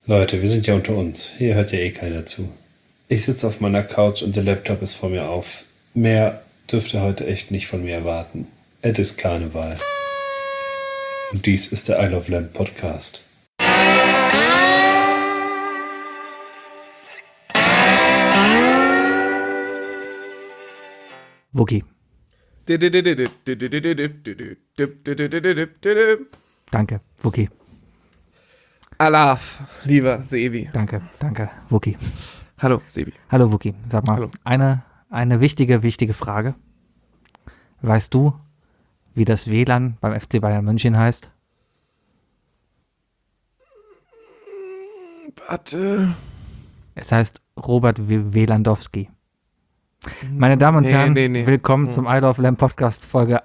Leute, wir sind ja unter uns. Hier hört ja eh keiner zu. Ich sitze auf meiner Couch und der Laptop ist vor mir auf. Mehr dürft ihr heute echt nicht von mir erwarten. Es ist Karneval. Und dies ist der I Love Lamp Podcast. Wookie. Danke, Wookie. Alaf, lieber Sebi. Danke, Wookie. Hallo, Sebi. Hallo, Wookie. Sag mal, Hallo. eine wichtige Frage. Weißt du, wie das WLAN beim FC Bayern München heißt? Warte. Es heißt Robert Wlandowski. Meine Damen und Herren, willkommen zum I Love Lamp Podcast Folge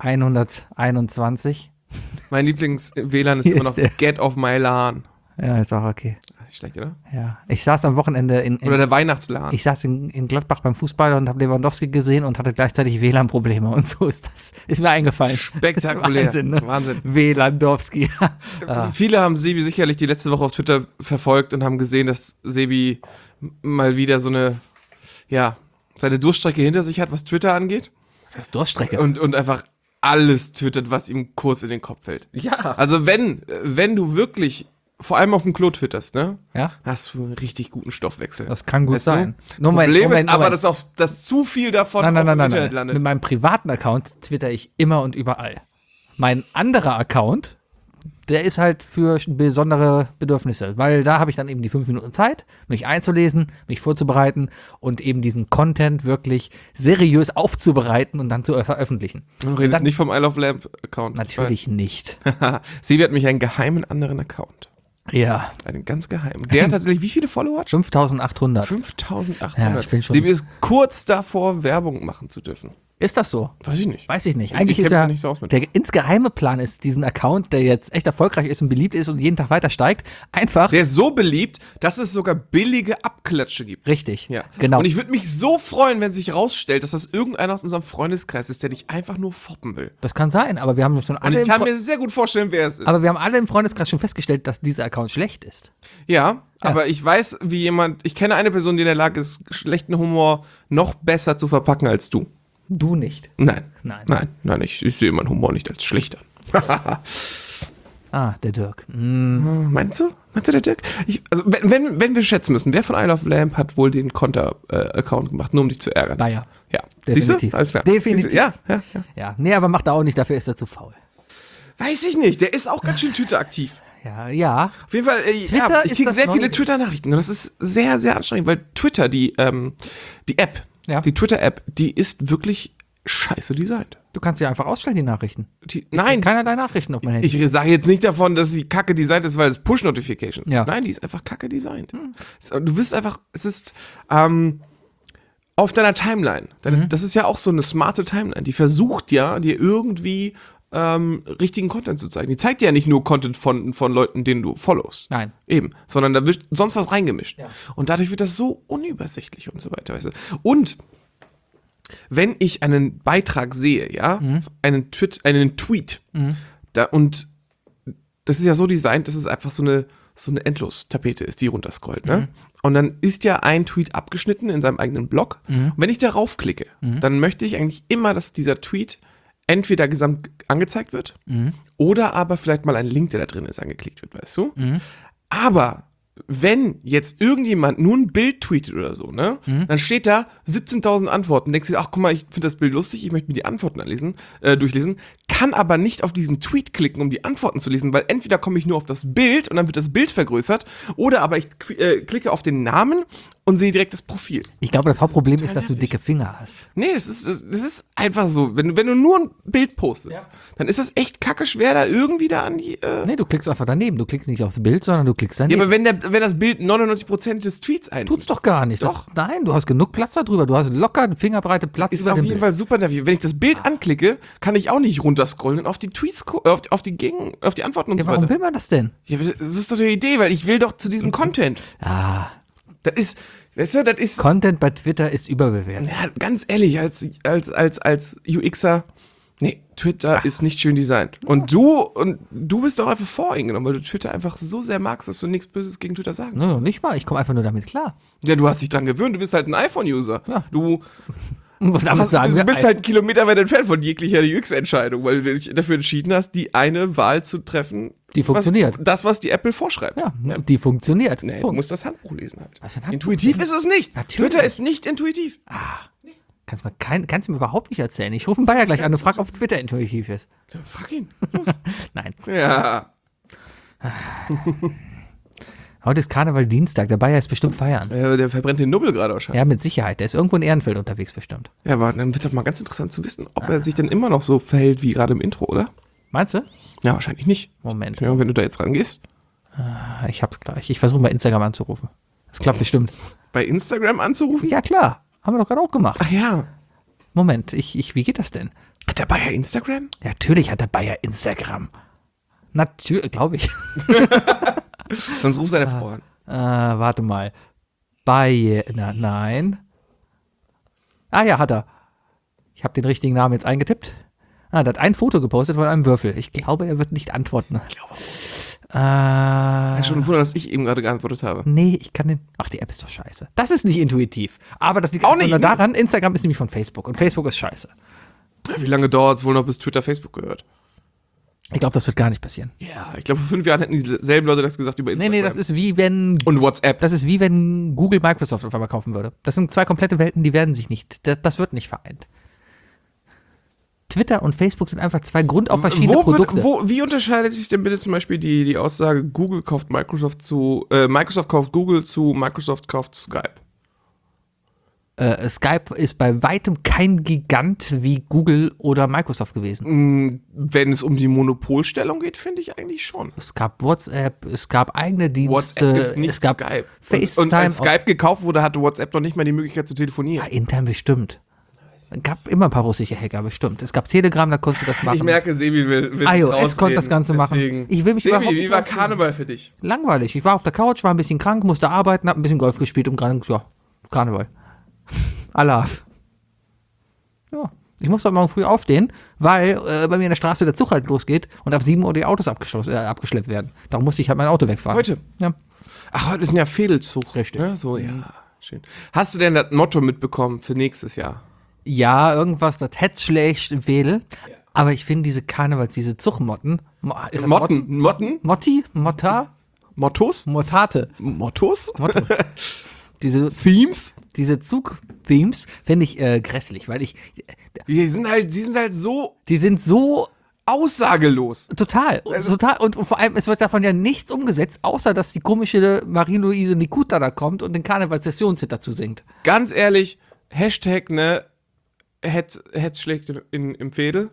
121. Mein Lieblings-WLAN ist Hier immer ist noch der. Get Off My LAN. Ja, ist auch okay. Das ist schlecht, oder? Ja, ich saß am Wochenende Oder der Weihnachtslan. Ich saß in Gladbach beim Fußball und habe Lewandowski gesehen und hatte gleichzeitig WLAN-Probleme und so ist mir eingefallen. Spektakulär. Wahnsinn, ne? Wahnsinn. Wlandowski. Viele haben Sebi sicherlich die letzte Woche auf Twitter verfolgt und haben gesehen, dass Sebi mal wieder so eine, ja, seine Durststrecke hinter sich hat, was Twitter angeht. Was heißt Durststrecke? Und einfach alles twittert, was ihm kurz in den Kopf fällt. Ja. Also wenn du wirklich vor allem auf dem Klo twitterst, ne? Ja, Hast du einen richtig guten Stoffwechsel. das kann gut Weißt du? sein. Problem ist aber, dass zu viel davon Nein. Internet Mit landet. meinem privaten Account twitter ich immer und überall. Mein anderer Account, der ist halt für besondere Bedürfnisse, weil da habe ich dann eben die 5 Minuten Zeit, mich einzulesen, mich vorzubereiten und eben diesen Content wirklich seriös aufzubereiten und dann zu veröffentlichen. Du redest dann- nicht vom I Love Lamp Account. Natürlich nicht. Sebi hat mich einen geheimen anderen Account. Ja, Einen ganz geheimen. Der hat tatsächlich wie viele Follower? 5800. 5800. Ja, ich bin schon- Sebi ist kurz davor, Werbung machen zu dürfen. Ist das so? Weiß ich nicht. Weiß ich nicht. Eigentlich Ich ist kenn mich ja nicht so aus mit der insgeheime Plan ist, diesen Account, der jetzt echt erfolgreich ist und beliebt ist und jeden Tag weiter steigt, einfach Der ist so beliebt, dass es sogar billige Abklatsche gibt. richtig. Ja, Genau. Und ich würde mich so freuen, wenn sich rausstellt, dass das irgendeiner aus unserem Freundeskreis ist, der dich einfach nur foppen will. Das kann sein, aber wir haben schon Und alle ich kann mir sehr gut vorstellen, wer es ist. aber wir haben alle im Freundeskreis schon festgestellt, dass dieser Account schlecht ist. Ja, aber ich weiß, ich kenne eine Person, die in der Lage ist, schlechten Humor noch besser zu verpacken als du. Du nicht. Nein. Nein. Ich sehe meinen Humor nicht als schlecht an. Ah, der Dirk. Meinst du? Meinst du, der Dirk? Also, wenn wir schätzen müssen, wer von I Love Lamp hat wohl den Konter-Account gemacht, nur um dich zu ärgern? Bayer. Ja. Definitiv. Siehst du? Alles klar. Definitiv. Ja. Ja, nee, aber macht er auch nicht, dafür ist er zu faul. Weiß ich nicht, der ist auch ganz schön Twitter-aktiv. Ja. Auf jeden Fall, Twitter ich ist kriege das sehr neue- viele Twitter-Nachrichten und das ist sehr, sehr anstrengend, weil Twitter, die App, Ja. die Twitter-App, die ist wirklich scheiße designt. Du kannst ja einfach ausstellen, die Nachrichten. Nein, Keinerlei Nachrichten auf mein Handy. ich sage jetzt nicht davon, dass sie kacke designt ist, weil es Push-Notifications Ja. sind. Nein, die ist einfach kacke designt. Du wirst einfach, es ist auf deiner Timeline. Das ist ja auch so eine smarte Timeline. Die versucht ja, dir irgendwie richtigen Content zu zeigen. Die zeigt dir ja nicht nur Content von Leuten, denen du followst. Nein. Eben. Sondern da wird sonst was reingemischt. Ja. Und dadurch wird das so unübersichtlich und so weiter. Weißt du? Und wenn ich einen Beitrag sehe, ja, einen Tweet, und das ist ja so designt, dass es einfach so eine Endlos-Tapete ist, die runterscrollt, ne? Und dann ist ja ein Tweet abgeschnitten in seinem eigenen Blog. Und wenn ich darauf klicke, dann möchte ich eigentlich immer, dass dieser Tweet entweder gesamt angezeigt wird oder aber vielleicht mal ein Link, der da drin ist, angeklickt wird, weißt du? Aber wenn jetzt irgendjemand nur ein Bild tweetet oder so, ne, dann steht da 17.000 Antworten. Denkst du, ach guck mal, ich finde das Bild lustig, ich möchte mir die Antworten durchlesen, kann aber nicht auf diesen Tweet klicken, um die Antworten zu lesen, weil entweder komme ich nur auf das Bild und dann wird das Bild vergrößert oder aber ich klicke auf den Namen und sehe direkt das Profil. Ich glaube, das Hauptproblem ist, total dass du nervig. dicke Finger hast. Nee, das ist einfach so. Wenn du nur ein Bild postest, dann ist das echt kacke schwer, da irgendwie da an die. Nee, du klickst einfach daneben. Du klickst nicht aufs Bild, sondern du klickst Ja, daneben. aber wenn das Bild 99% des Tweets einnimmt, Tut's doch gar nicht. Doch. Nein, du hast genug Platz da drüber. Du hast locker eine Fingerbreite Platz ist über auf dem jeden Bild. Fall super nervig. Wenn ich das Bild anklicke, kann ich auch nicht runterscrollen und auf die Tweets, auf die Antworten und Ja, so warum weiter. will man das denn? Ja, das ist doch die Idee, weil ich will doch zu diesem Content. Ah, Das ist, weißt du, das ist, Content bei Twitter ist überbewertet. ja, ganz ehrlich, als UXer, Nee, Twitter ist nicht schön designt. Und du bist doch einfach voreingenommen, weil du Twitter einfach so sehr magst, dass du nichts Böses gegen Twitter sagen Nö, nicht mal. Ich komme einfach nur damit klar. Ja, du hast dich dran gewöhnt, du bist halt ein iPhone-User. Ja. Du Damit sagen wir, bist halt kilometerweit entfernt von jeglicher UX-Entscheidung, weil du dich dafür entschieden hast, die eine Wahl zu treffen. Die funktioniert. Was die Apple vorschreibt. Ja, die funktioniert. Nee, du Punkt. musst das Handbuch lesen halt. Was für ein Handbuch? Intuitiv ist es nicht. Natürlich. Twitter ist nicht intuitiv. Kannst du mir überhaupt nicht erzählen. Ich rufe einen Bayer gleich an und frage, ob Twitter intuitiv ist. Frag ihn. Los. Nein. Ja. Heute ist Karneval Dienstag. Der Bayer ist bestimmt feiern. Der verbrennt den Nubbel gerade wahrscheinlich. Ja, mit Sicherheit. Der ist irgendwo in Ehrenfeld unterwegs bestimmt. Ja, aber dann wird doch mal ganz interessant zu wissen, ob er sich denn immer noch so verhält wie gerade im Intro, oder? Meinst du? Ja, wahrscheinlich nicht. Moment. Ja, wenn du da jetzt rangehst. Ich hab's gleich. Ich versuche mal Instagram anzurufen. Das klappt bestimmt. Bei Instagram anzurufen? Ja, klar. Haben wir doch gerade auch gemacht. Ach ja. Moment, wie geht das denn? Hat der Bayer Instagram? Ja, natürlich hat der Bayer Instagram. Natürlich, glaube ich. Sonst ruf seine Frau an. Warte mal. Bayer, nein. Ah ja, hat er. Ich habe den richtigen Namen jetzt eingetippt. Der hat ein Foto gepostet von einem Würfel. Ich glaube, er wird nicht antworten. Ich glaube auch. Schon ein Wunder, dass ich eben gerade geantwortet habe. Nee, ich kann den. Ach, die App ist doch scheiße. Das ist nicht intuitiv. Aber das liegt Auch auch nicht, nur ne? daran, Instagram ist nämlich von Facebook und Facebook ist scheiße. Wie lange dauert es wohl noch, bis Twitter Facebook gehört? Ich glaube, das wird gar nicht passieren. Ja, ich glaube, vor 5 Jahren hätten dieselben Leute das gesagt über Instagram. Nee, das ist wie wenn. Und WhatsApp. Das ist wie wenn Google Microsoft auf einmal kaufen würde. Das sind zwei komplette Welten, die werden sich nicht. Das wird nicht vereint. Twitter und Facebook sind einfach zwei grundauf verschiedene Produkte. Wie unterscheidet sich denn bitte zum Beispiel die Aussage, Microsoft kauft Google zu Microsoft kauft Skype? Skype ist bei weitem kein Gigant wie Google oder Microsoft gewesen. Wenn es um die Monopolstellung geht, finde ich eigentlich schon. Es gab WhatsApp, es gab eigene Dienste, WhatsApp ist nicht es gab Skype. FaceTime. Und als Skype gekauft wurde, hatte WhatsApp noch nicht mal die Möglichkeit zu telefonieren. Ja, intern bestimmt. Es gab immer ein paar russische Hacker, bestimmt. Es gab Telegram, da konntest du das machen. Ich merke, Sebi will iOS rausreden, konnte das Ganze deswegen. machen. Ich will mich überhaupt Sebi, nicht wie war rausreden. Karneval für dich? Langweilig. Ich war auf der Couch, war ein bisschen krank, musste arbeiten, hab ein bisschen Golf gespielt und gerade, ja, Karneval. Allah. Ja, ich muss heute Morgen früh aufstehen, weil bei mir in der Straße der Zug halt losgeht und ab 7 Uhr die Autos abgeschleppt werden. Darum musste ich halt mein Auto wegfahren. Heute? Ja. Ach, heute ist ein ja Fädelzug. Richtig. Ja, so, ja, schön. Hast du denn das Motto mitbekommen für nächstes Jahr? Ja, irgendwas, das hätte schlecht im Wedel. Ja. Aber ich finde diese Zugmotten. Ist das Motten? Motti? Motta? Mottos? Mottate. Mottos? Mottos. Themes? Diese Zug-Themes finde ich grässlich, weil Sie sind halt so die sind so aussagelos. total. Und vor allem, es wird davon ja nichts umgesetzt, außer dass die komische Marie-Louise Nikuta da kommt und den Karnevalssessionshit dazu singt. Ganz ehrlich, Hashtag, ne, Hetz schlägt im Fädel.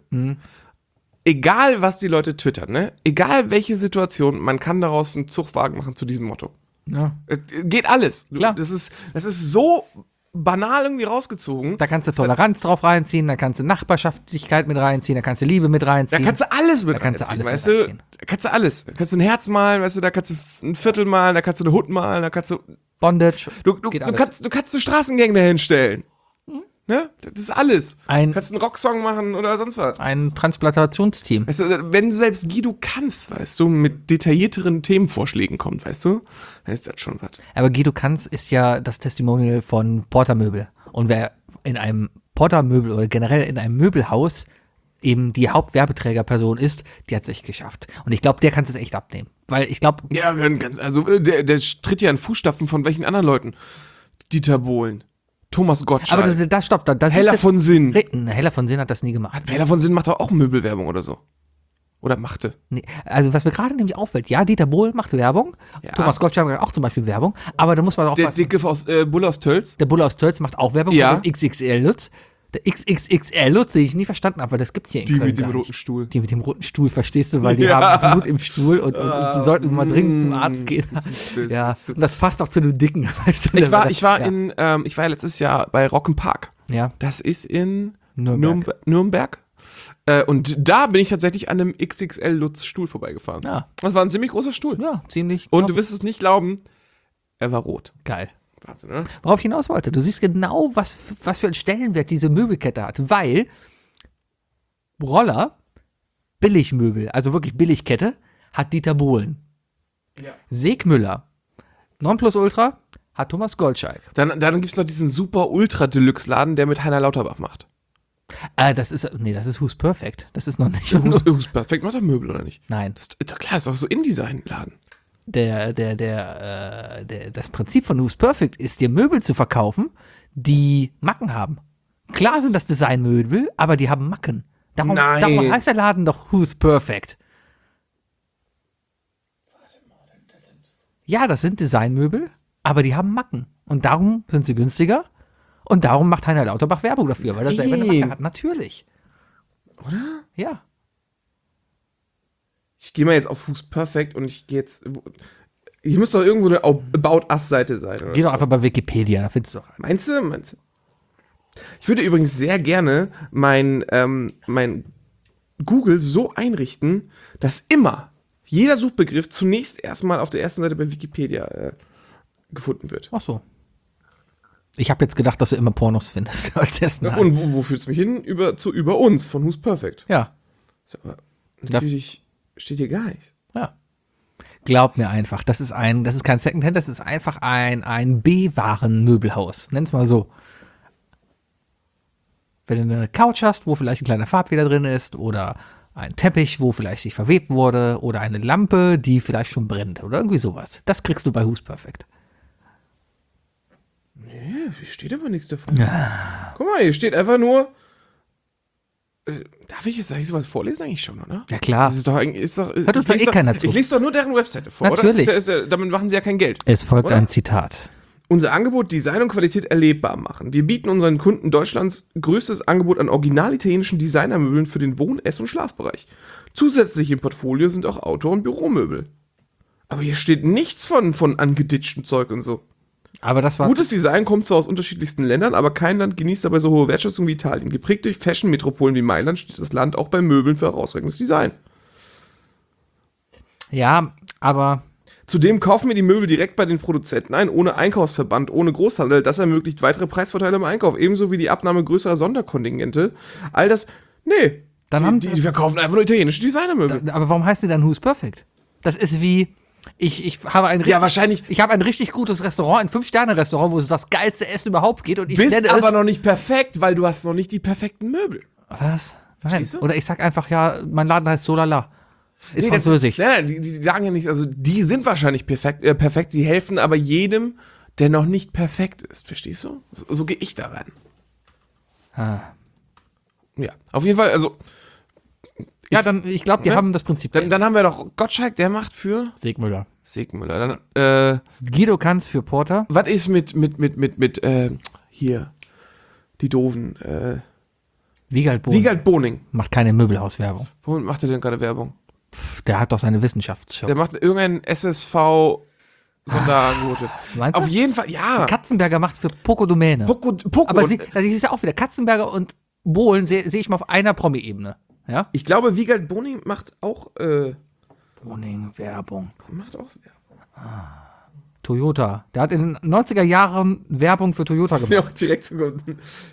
Egal, was die Leute twittern, ne, egal welche Situation, man kann daraus einen Zugwagen machen zu diesem Motto. Ja. Geht alles. Klar. Das ist so banal irgendwie rausgezogen. Da kannst du Toleranz drauf reinziehen, da kannst du Nachbarschaftlichkeit mit reinziehen, da kannst du Liebe mit Da reinziehen. kannst du alles mit Da kannst du reinziehen, alles weißt mit du? reinziehen. Da kannst du alles. Da kannst du ein Herz malen, weißt du, da kannst du ein Viertel malen, da kannst du eine Hut malen, da kannst du Bondage. Du geht alles. kannst so Straßengänge dahin stellen. Ne? Das ist alles. Du Ein kannst einen Rocksong machen oder sonst was. Transplantationsteam. Weißt du, wenn selbst Guido Kanz, weißt du, mit detaillierteren Themenvorschlägen kommt, weißt du, dann ist das schon was. Aber Guido Kanz ist ja das Testimonial von Portermöbel. Und wer in einem Portermöbel oder generell in einem Möbelhaus eben die Hauptwerbeträgerperson ist, die hat es echt geschafft. Und ich glaube, der kann es echt abnehmen. Weil ich glaube. Ja, also der tritt ja in Fußstapfen von welchen anderen Leuten? Dieter Bohlen, Thomas Gottschalk. Aber das stopp. Das Heller von Sinn. Heller von Sinn hat das nie gemacht. Heller von Sinn macht doch auch Möbelwerbung oder so. Oder machte. Nee, also was mir gerade nämlich auffällt, ja, Dieter Bohlen macht Werbung, Ja. Thomas Gottschalk macht auch zum Beispiel Werbung, aber da muss man auch Der was. Dicke aus Bulle aus Tölz. Der Bulle aus Tölz macht auch Werbung Ja. für den XXL-Lutz. Der XXXL-Lutz, den ich nie verstanden habe, weil das gibt's hier in Die Köln mit dem gar roten nicht. Stuhl. Die mit dem roten Stuhl, verstehst du, weil die Ja. haben Blut im Stuhl und sie sollten mal dringend zum Arzt gehen. Ja, und das passt doch zu den Dicken, weißt du. Ich war ja. ich war ja letztes Jahr bei Rock'n'Park. Ja. Das ist in Nürnberg. Nürnberg. Und da bin ich tatsächlich an einem XXL Lutz Stuhl vorbeigefahren. Ja. Das war ein ziemlich großer Stuhl. Ja, ziemlich. Und du wirst es nicht glauben, er war rot. Geil. Wahnsinn, oder? Worauf ich hinaus wollte, du siehst genau, was für einen Stellenwert diese Möbelkette hat, weil Roller, Billigmöbel, also wirklich Billigkette, hat Dieter Bohlen. Ja. Segmüller, Nonplusultra, hat Thomas Gottschalk. Dann gibt es noch diesen super Ultra-Deluxe-Laden, der mit Heiner Lauterbach macht. Das ist Who's Perfect. Das ist noch nicht. Who's Perfect macht doch Möbel, oder nicht? Nein. Das ist doch klar, ist doch so InDesign-Laden. Das Prinzip von Who's Perfect ist, dir Möbel zu verkaufen, die Macken haben. Klar sind das Designmöbel, aber die haben Macken. Darum heißt der Laden doch Who's Perfect. Ja, das sind Designmöbel, aber die haben Macken. Und darum sind sie günstiger. Und darum macht Heiner Lauterbach Werbung dafür, weil er selber eine Macke hat. Natürlich. Oder? Ja. Ich gehe mal jetzt auf Who's Perfect und ich gehe jetzt. Hier muss doch irgendwo eine About Us-Seite sein, oder? Geh doch einfach bei Wikipedia, da findest du doch. Meinst du? Ich würde übrigens sehr gerne mein Google so einrichten, dass immer jeder Suchbegriff zunächst erstmal auf der ersten Seite bei Wikipedia gefunden wird. Ach so. Ich habe jetzt gedacht, dass du immer Pornos findest als ersten. Und wo führt es mich hin? Über uns von Who's Perfect. Ja. So, aber natürlich steht hier gar nichts. Ja. Glaub mir einfach, das ist kein Secondhand, das ist einfach ein B-Waren-Möbelhaus. Nenn's mal so. Wenn du eine Couch hast, wo vielleicht ein kleiner Farbfehler drin ist, oder ein Teppich, wo vielleicht sich verwebt wurde, oder eine Lampe, die vielleicht schon brennt, oder irgendwie sowas. Das kriegst du bei Who's Perfect. Nee, hier steht aber nichts davon. Ja. Guck mal, hier steht einfach nur. Darf ich sowas vorlesen eigentlich schon, oder? Ja, klar. Das ist doch eigentlich. Hört uns doch keiner zu. Ich lese doch nur deren Webseite vor, Natürlich. oder? Damit machen sie ja kein Geld. Es folgt oder? ein Zitat. Unser Angebot Design und Qualität erlebbar machen. Wir bieten unseren Kunden Deutschlands größtes Angebot an original italienischen Designermöbeln für den Wohn-, Ess- und Schlafbereich. Zusätzlich im Portfolio sind auch Auto- und Büromöbel. Aber hier steht nichts von angeditschtem Zeug und so. Aber das war Gutes Design kommt zwar aus unterschiedlichsten Ländern, aber kein Land genießt dabei so hohe Wertschätzung wie Italien. Geprägt durch Fashion-Metropolen wie Mailand steht das Land auch bei Möbeln für herausragendes Design. Ja, aber Zudem kaufen wir die Möbel direkt bei den Produzenten ein, ohne Einkaufsverband, ohne Großhandel. Das ermöglicht weitere Preisvorteile im Einkauf, ebenso wie die Abnahme größerer Sonderkontingente. All das, nee, die verkaufen einfach nur italienische Designermöbel. Aber warum heißt die dann Who's Perfect? Das ist wie, ich habe ein richtig gutes Restaurant, ein 5-Sterne-Restaurant, wo es das geilste Essen überhaupt geht und ich Bist nenne es... aber noch nicht perfekt, weil du hast noch nicht die perfekten Möbel. Was? Nein. Verstehst du? Oder ich sag einfach, ja, mein Laden heißt Solala. Ist französisch. Nein, die sagen ja nicht, also die sind wahrscheinlich perfekt, sie helfen aber jedem, der noch nicht perfekt ist, verstehst du? So gehe ich da rein. Ja, auf jeden Fall, also Ja, dann, ich glaube, die haben das Prinzip. Dann haben wir noch Gottschalk, der macht für Segmüller. Dann, Guido Kanz für Porter. was ist mit hier, die doofen, Wiegald Bohn. Wiegald Boning. Macht keine Möbelhauswerbung. Womit macht er denn gerade Werbung? Der hat doch seine Wissenschaftsshow. Der macht irgendein SSV-Sonderangebote. Meinst du? Auf jeden Fall, ja. Katzenberger macht für Poco Domäne. Poco. Aber das ist ja auch wieder, Katzenberger und Bohlen sehe ich mal auf einer Promi-Ebene. Ja? Ich glaube, Wiegald Boning macht auch, Boning, Werbung. macht auch Werbung. Toyota. Der hat in den 90er Jahren Werbung für Toyota Das ist mir gemacht. auch direkt so gut.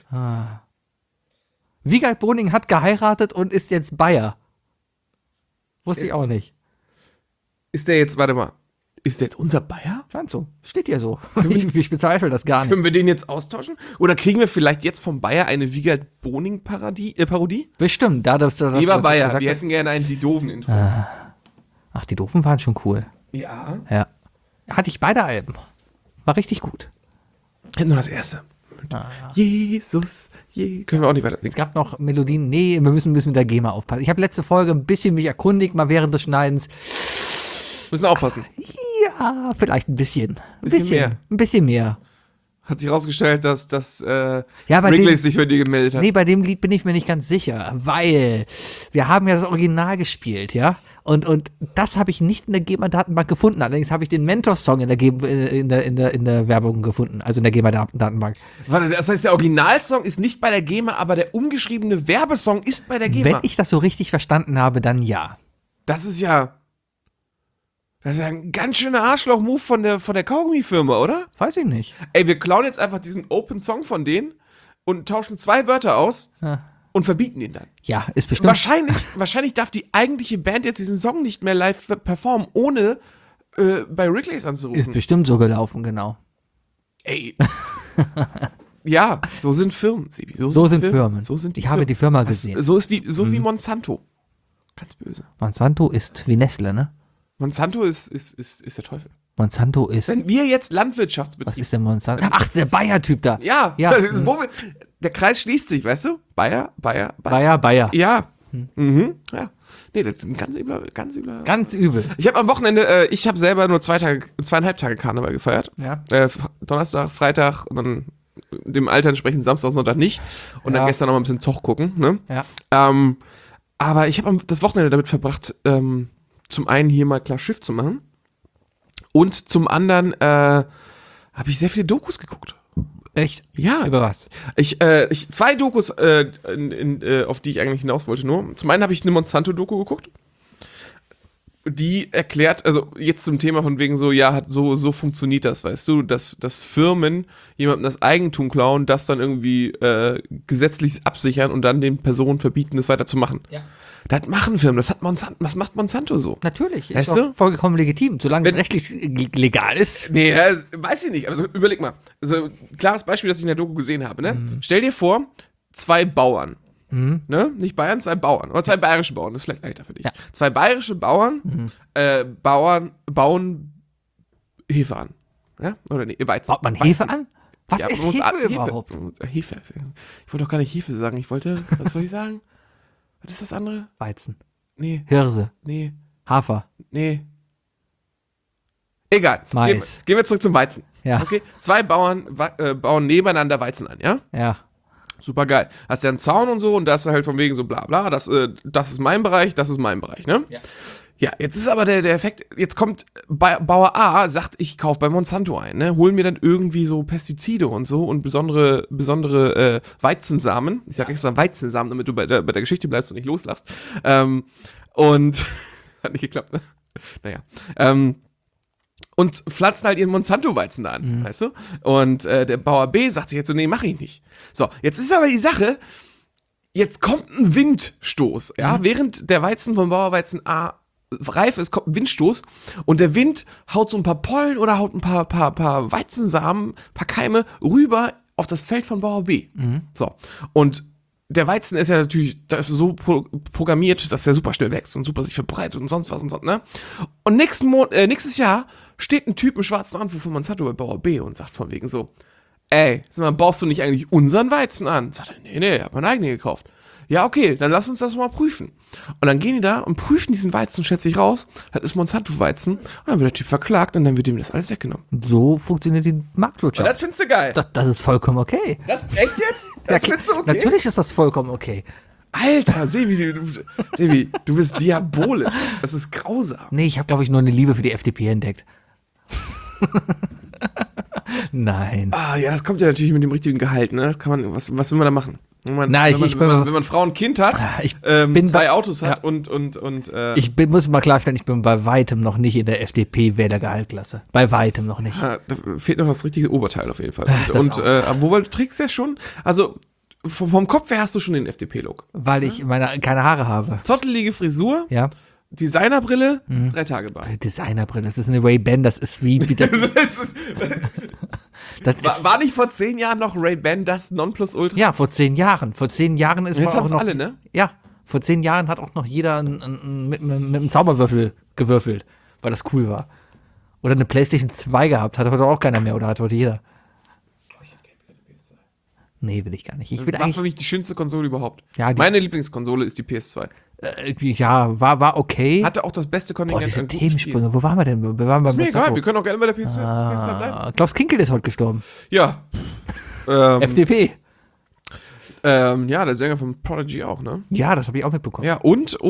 Wiegald Boning hat geheiratet und ist jetzt Bayer. Wusste ich auch nicht. Ist der jetzt, warte mal, ist der jetzt unser Bayer? Scheint so. Steht hier so. Ich bezweifle das gar nicht. Können wir den jetzt austauschen? Oder kriegen wir vielleicht jetzt vom Bayer eine Wiegald Boning-Parodie? Bestimmt. Lieber Bayer, wir hätten gerne einen Die Doofen-Intro. Ach, die Doofen waren schon cool. Ja. Ja. Hatte ich beide Alben. War richtig gut. Nur das erste. Jesus, können wir auch nicht weiter. Es gab noch Melodien. Nee, wir müssen ein bisschen mit der GEMA aufpassen. Ich habe letzte Folge ein bisschen mich erkundigt, mal während des Schneidens. Müssen aufpassen. Ja, vielleicht ein bisschen. Ein Bisschen bisschen mehr. Hat sich herausgestellt, dass bei Wrigley dem- sich bei dir gemeldet hat. Nee, bei dem Lied bin ich mir nicht ganz sicher, weil wir haben ja das Original gespielt, ja? Und das habe ich nicht in der GEMA-Datenbank gefunden. Allerdings habe ich den Mentor-Song in der Werbung gefunden, also in der GEMA-Datenbank. Warte, das heißt, der Originalsong ist nicht bei der GEMA, aber der umgeschriebene Werbesong ist bei der GEMA. Wenn ich das so richtig verstanden habe, dann ja. Das ist ja ein ganz schöner Arschloch-Move von der Kaugummi-Firma, oder? Weiß ich nicht. Ey, wir klauen jetzt einfach diesen Open Song von denen und tauschen 2 Wörter aus Ja. und verbieten ihn dann. Ja, ist bestimmt. Wahrscheinlich darf die eigentliche Band jetzt diesen Song nicht mehr live performen, ohne bei Wrigley's anzurufen. Ist bestimmt so gelaufen, genau. Ey. Ja, so sind Firmen, Sebi. So sind Firmen. So sind die Ich habe die Firma gesehen. So ist wie Monsanto. Ganz böse. Monsanto ist wie Nestle, ne? Monsanto ist der Teufel. Monsanto ist. Wenn wir jetzt Landwirtschaftsbetrieb. Was ist denn Monsanto? Ach, der Bayer-Typ da. Ja. Ja. Der Kreis schließt sich, weißt du? Bayer. Bayer. Ja. Mhm. Ja. Nee, das ist ein ganz übler. Ganz übel. Ich habe am Wochenende, ich habe selber nur 2,5 Tage Karneval gefeiert. Ja. Donnerstag, Freitag und dann dem Alter entsprechend Samstag, Sonntag nicht. Und dann gestern noch mal ein bisschen Zoch gucken. Ne? Ja. Aber ich habe das Wochenende damit verbracht, zum einen hier mal klar Schiff zu machen und zum anderen habe ich sehr viele Dokus geguckt. Echt? Ja. Über was? Ich 2 Dokus, auf die ich eigentlich hinaus wollte nur. Zum einen habe ich eine Monsanto-Doku geguckt. Die erklärt, also jetzt zum Thema von wegen so, ja, so funktioniert das, weißt du, dass Firmen jemandem das Eigentum klauen, das dann irgendwie gesetzlich absichern und dann den Personen verbieten, das weiterzumachen. Ja. Das machen Firmen, das macht Monsanto so. Natürlich, Weißt ist du? doch vollkommen legitim, solange es rechtlich legal ist. Nee, weiß ich nicht, also überleg mal. Also klares Beispiel, das ich in der Doku gesehen habe, ne? Stell dir vor, 2 Bauern. Ne? Nicht Bayern, 2 Bauern. Oder 2 bayerische Bauern, das ist vielleicht leichter für dich. Ja. 2 bayerische Bauern, bauen Hefe an. Ja? Oder nee, Weizen. Baut man Hefe an? Was Ja, ist man muss Hefe überhaupt? Hefe. Ich wollte doch gar nicht Hefe sagen. Was soll ich sagen? Was ist das andere? Weizen. Nee, Hirse. nee, Hafer. nee. Egal. Mais. Gehen wir zurück zum Weizen. Ja. Okay? 2 Bauern bauen nebeneinander Weizen an, ja? Ja. Super geil. Hast ja einen Zaun und so und da ist halt von wegen so bla bla, das ist mein Bereich, das ist mein Bereich, ne? Ja. Ja, jetzt ist aber der Effekt, jetzt kommt Bauer A, sagt, ich kaufe bei Monsanto ein, ne? Holen mir dann irgendwie so Pestizide und so und besondere Weizensamen. Ich sag extra Weizensamen, damit du bei der Geschichte bleibst und nicht loslachst. Und hat nicht geklappt, ne? Naja. Und pflanzen halt ihren Monsanto-Weizen da an, weißt du? Und der Bauer B sagt sich jetzt so, nee, mach ich nicht. So, jetzt ist aber die Sache, jetzt kommt ein Windstoß, ja? Während der Weizen vom Bauerweizen A reif ist, kommt ein Windstoß und der Wind haut so ein paar Pollen oder haut ein paar Weizensamen, ein paar Keime rüber auf das Feld von Bauer B. So, und der Weizen ist ja natürlich so programmiert, dass er super schnell wächst und super sich verbreitet und sonst was und so, ne? Und nächstes Jahr steht ein Typ im schwarzen Anzug von Monsanto bei Bauer B und sagt von wegen so, ey, sag mal, baust du nicht eigentlich unseren Weizen an? Sagt er, nee, ich hab meinen eigenen gekauft. Ja, okay, dann lass uns das mal prüfen. Und dann gehen die da und prüfen diesen Weizen, schätze ich raus, das ist Monsanto-Weizen und dann wird der Typ verklagt und dann wird ihm das alles weggenommen. So funktioniert die Marktwirtschaft. Und das findest du geil. Das ist vollkommen okay. Das echt jetzt? Das findest du okay? Natürlich ist das vollkommen okay. Alter, Sebi, du bist diabolisch. Das ist grausam. Nee, ich habe, glaube ich, nur eine Liebe für die FDP entdeckt. Nein. Ah, ja, das kommt ja natürlich mit dem richtigen Gehalt, ne? Das kann man, was will man da machen? Wenn man Frau und Kind hat, bin 2 Autos hat ja. und muss mal klarstellen, ich bin bei weitem noch nicht in der FDP-Wählergehaltklasse. Bei weitem noch nicht. da fehlt noch das richtige Oberteil auf jeden Fall. Das Wobei du trägst ja schon, also vom Kopf her hast du schon den FDP-Look. Weil ich keine Haare habe. Zottelige Frisur, Ja. Designerbrille, 3 Tage Bart. Designerbrille, das ist eine Ray-Ban, das ist wie War nicht vor 10 Jahren noch Ray-Ban das Nonplusultra? Ja, vor 10 Jahren. Vor 10 Jahren ist Jetzt man haben auch es noch, alle, ne? Ja, vor 10 Jahren hat auch noch jeder mit einem Zauberwürfel gewürfelt, weil das cool war. Oder eine PlayStation 2 gehabt, hat heute auch keiner mehr, oder hat heute jeder? Ich hätte gerne eine PS2. Nee, will ich gar nicht. War für mich die schönste Konsole überhaupt. Ja, meine Lieblingskonsole ist die PS2. Ja, war okay. Hatte auch das beste Boah, Kontingent diese an guten Themensprünge, Spielen. wo waren wir denn? Wir waren beim Ist mir egal, wir können auch gerne bei der PS2 bleiben. Klaus Kinkel ist heute gestorben. Ja. FDP. Ja, der Sänger von Prodigy auch, ne? Ja, das habe ich auch mitbekommen. Ja, und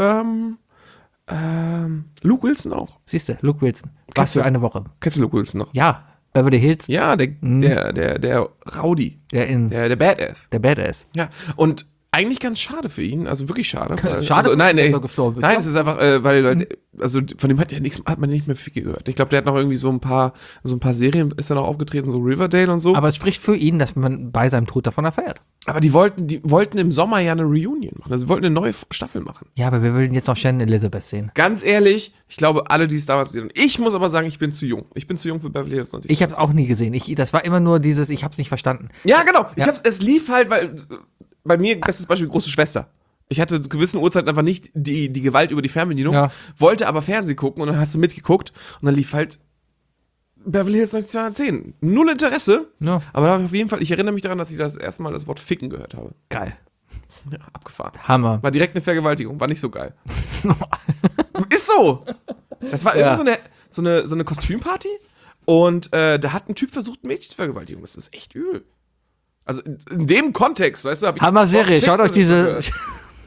Luke Wilson auch. Siehst du, Luke Wilson. Was Kennst du- für eine Woche. Kennst du Luke Wilson noch? Ja, Beverly Hills, Ja, der Rowdy. der Der Badass. Badass. Ja, und eigentlich ganz schade für ihn, also wirklich schade. Schade, also, nein, dass er gestorben ist. nein, es ist einfach, weil, also von dem hat man nicht mehr viel gehört. Ich glaube, der hat noch irgendwie so ein paar Serien ist er noch aufgetreten, so Riverdale und so. Aber es spricht für ihn, dass man bei seinem Tod davon erfährt. Aber die wollten im Sommer ja eine Reunion machen. Also sie wollten eine neue Staffel machen. Ja, aber wir würden jetzt noch Shannon Elizabeth sehen. Ganz ehrlich, ich glaube, alle, die es damals sehen. Ich muss aber sagen, ich bin zu jung. Ich bin zu jung für Beverly Hills 90. Ich habe es auch nie gesehen. Das war immer nur dieses, ich habe es nicht verstanden. Ja, genau. Ja. Es lief halt, weil bei mir, bestes Beispiel, große Schwester. Ich hatte zu gewissen Uhrzeiten einfach nicht die Gewalt über die Fernbedienung, wollte aber Fernsehen gucken und dann hast du mitgeguckt und dann lief halt Beverly Hills 90210. Null Interesse, Ja. aber da habe ich auf jeden Fall, ich erinnere mich daran, dass ich das erste Mal das Wort Ficken gehört habe. Geil. Ja, abgefahren. Hammer. War direkt eine Vergewaltigung, war nicht so geil. Ist so! Das war irgendwie so eine Kostümparty und da hat ein Typ versucht, ein Mädchen zu vergewaltigen. Das ist echt übel. Also in dem Kontext, weißt du, habe ich Hammer-Serie, das Wort schaut euch Ficken diese. gehört.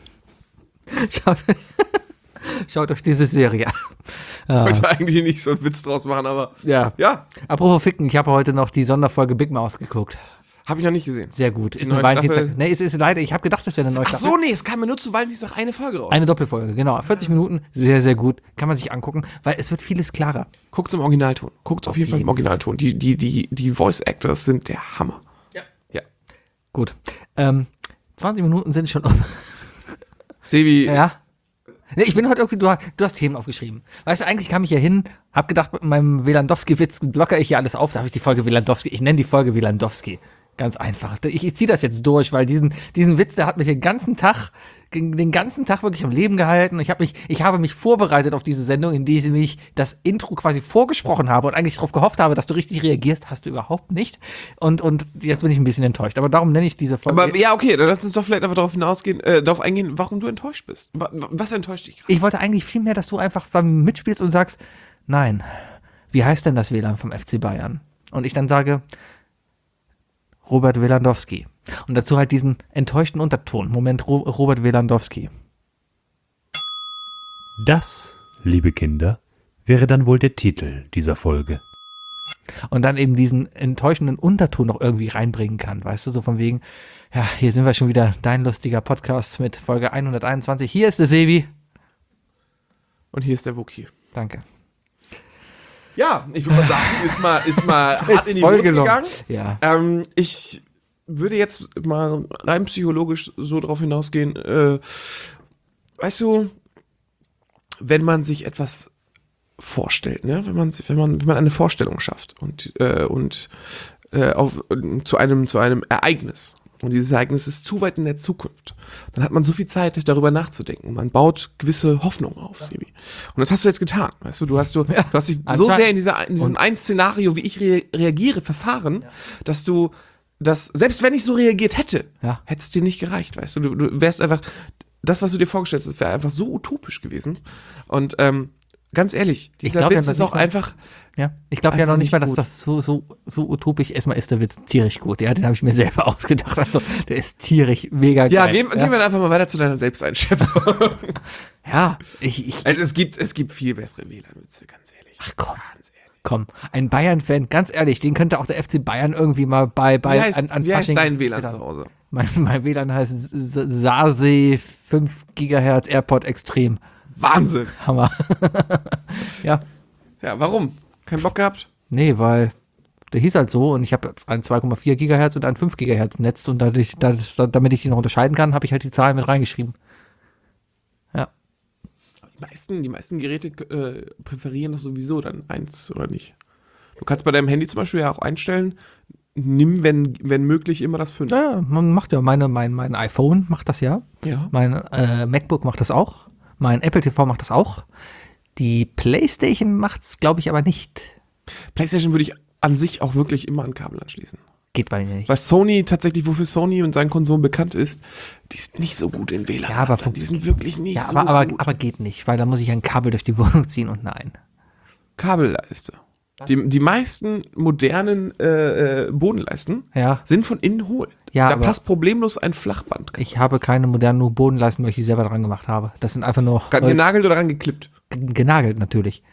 Schaut euch diese Serie an. Ich wollte eigentlich nicht so einen Witz draus machen, aber Ja. ja, Apropos Ficken, ich habe heute noch die Sonderfolge Big Mouth geguckt. habe ich noch nicht gesehen. Sehr gut. Ist neue eine Valentinstag. Staffel? Nee, es ist leider, ich habe gedacht, das wäre eine neue Ach Staffel. so, nee, es kam mir nur zu Valentinstag eine Folge raus. Eine Doppelfolge, genau. 40 Minuten, sehr, sehr gut. Kann man sich angucken, weil es wird vieles klarer. Guckt's im Originalton. Guckt's auf jeden Fall im Originalton. Die Voice Actors sind der Hammer. Ja. Gut. 20 Minuten sind schon um. Sebi, Ja. Nee, ich bin heute irgendwie, du hast Themen aufgeschrieben. Weißt du, eigentlich kam ich hier hin, hab gedacht, mit meinem Wielandowski-Witz locker ich hier alles auf. Da habe ich die Folge Wielandowski. Ich nenne die Folge Wielandowski. Ganz einfach. Ich ziehe das jetzt durch, weil diesen Witz, der hat mich den ganzen Tag wirklich am Leben gehalten. Ich habe mich vorbereitet auf diese Sendung, in der ich das Intro quasi vorgesprochen habe und eigentlich darauf gehofft habe, dass du richtig reagierst. Hast du überhaupt nicht. Und jetzt bin ich ein bisschen enttäuscht. Aber darum nenne ich diese Folge. aber ja, okay, dann lass uns doch vielleicht einfach darauf eingehen, warum du enttäuscht bist. Was enttäuscht dich gerade? Ich wollte eigentlich viel mehr, dass du einfach mitspielst und sagst, nein, wie heißt denn das WLAN vom FC Bayern? Und ich dann sage, Robert Lewandowski. Und dazu halt diesen enttäuschten Unterton. Moment, Robert Lewandowski. Das, liebe Kinder, wäre dann wohl der Titel dieser Folge. Und dann eben diesen enttäuschenden Unterton noch irgendwie reinbringen kann. Weißt du, so von wegen, ja, hier sind wir schon wieder, dein lustiger Podcast mit Folge 121. Hier ist der Sebi. Und hier ist der Wookie. Danke. Ja, ich würde mal sagen, ist mal hart Ist in die voll Hose gelungen. gegangen. Ja. Ich würde jetzt mal rein psychologisch so drauf hinausgehen, weißt du, wenn man sich etwas vorstellt, ne? wenn man eine Vorstellung schafft und zu einem Ereignis, und dieses Ereignis ist zu weit in der Zukunft, dann hat man so viel Zeit, darüber nachzudenken. Man baut gewisse Hoffnungen auf, Sebi. Und das hast du jetzt getan. Weißt du, du hast dich so sehr in diesem einen Szenario, wie ich reagiere, verfahren, dass du das, selbst wenn ich so reagiert hätte, hätte es dir nicht gereicht, weißt du. Du wärst einfach, das, was du dir vorgestellt hast, wäre einfach so utopisch gewesen. Und ganz ehrlich, dieser Witz ist auch einfach. Ja, ich glaube ja noch nicht mal, dass das so utopisch ist. Erstmal ist der Witz tierisch gut. Ja, den habe ich mir selber ausgedacht. Also, der ist tierisch mega geil. Ja, gehen wir einfach mal weiter zu deiner Selbsteinschätzung. Ja, also es gibt viel bessere WLAN-Witze, ganz ehrlich. Ach komm. Komm, ein Bayern-Fan, ganz ehrlich, den könnte auch der FC Bayern irgendwie mal bei wie heißt dein WLAN zu Hause? Mein WLAN heißt Sase 5 GHz AirPod Extrem. Wahnsinn. Hammer. Ja. Ja, warum? Keinen Bock gehabt? Nee, weil der hieß halt so und ich habe jetzt ein 2,4 GHz und ein 5 GHz Netz und damit ich die noch unterscheiden kann, habe ich halt die Zahlen mit reingeschrieben. Ja. Die meisten Geräte präferieren das sowieso dann eins oder nicht. Du kannst bei deinem Handy zum Beispiel ja auch einstellen, nimm, wenn möglich, immer das 5. Ja, man macht ja, mein iPhone macht das ja. Ja. Mein MacBook macht das auch. Mein Apple TV macht das auch. Die PlayStation macht's, glaube ich, aber nicht. PlayStation würde ich an sich auch wirklich immer an Kabel anschließen. Geht bei mir nicht. Weil Sony tatsächlich, wofür Sony und seinen Konsolen bekannt ist, die sind nicht so gut in WLAN. Ja, aber die sind wirklich nicht so aber, gut. aber geht nicht, weil da muss ich ein Kabel durch die Wohnung ziehen und nein. Kabelleiste. Die meisten modernen Bodenleisten sind von innen hohl. Ja, da passt problemlos ein Flachband. Ich habe keine modernen Bodenleisten, weil ich die selber dran gemacht habe. Das sind einfach nur Genagelt oder rangeklippt? genagelt natürlich.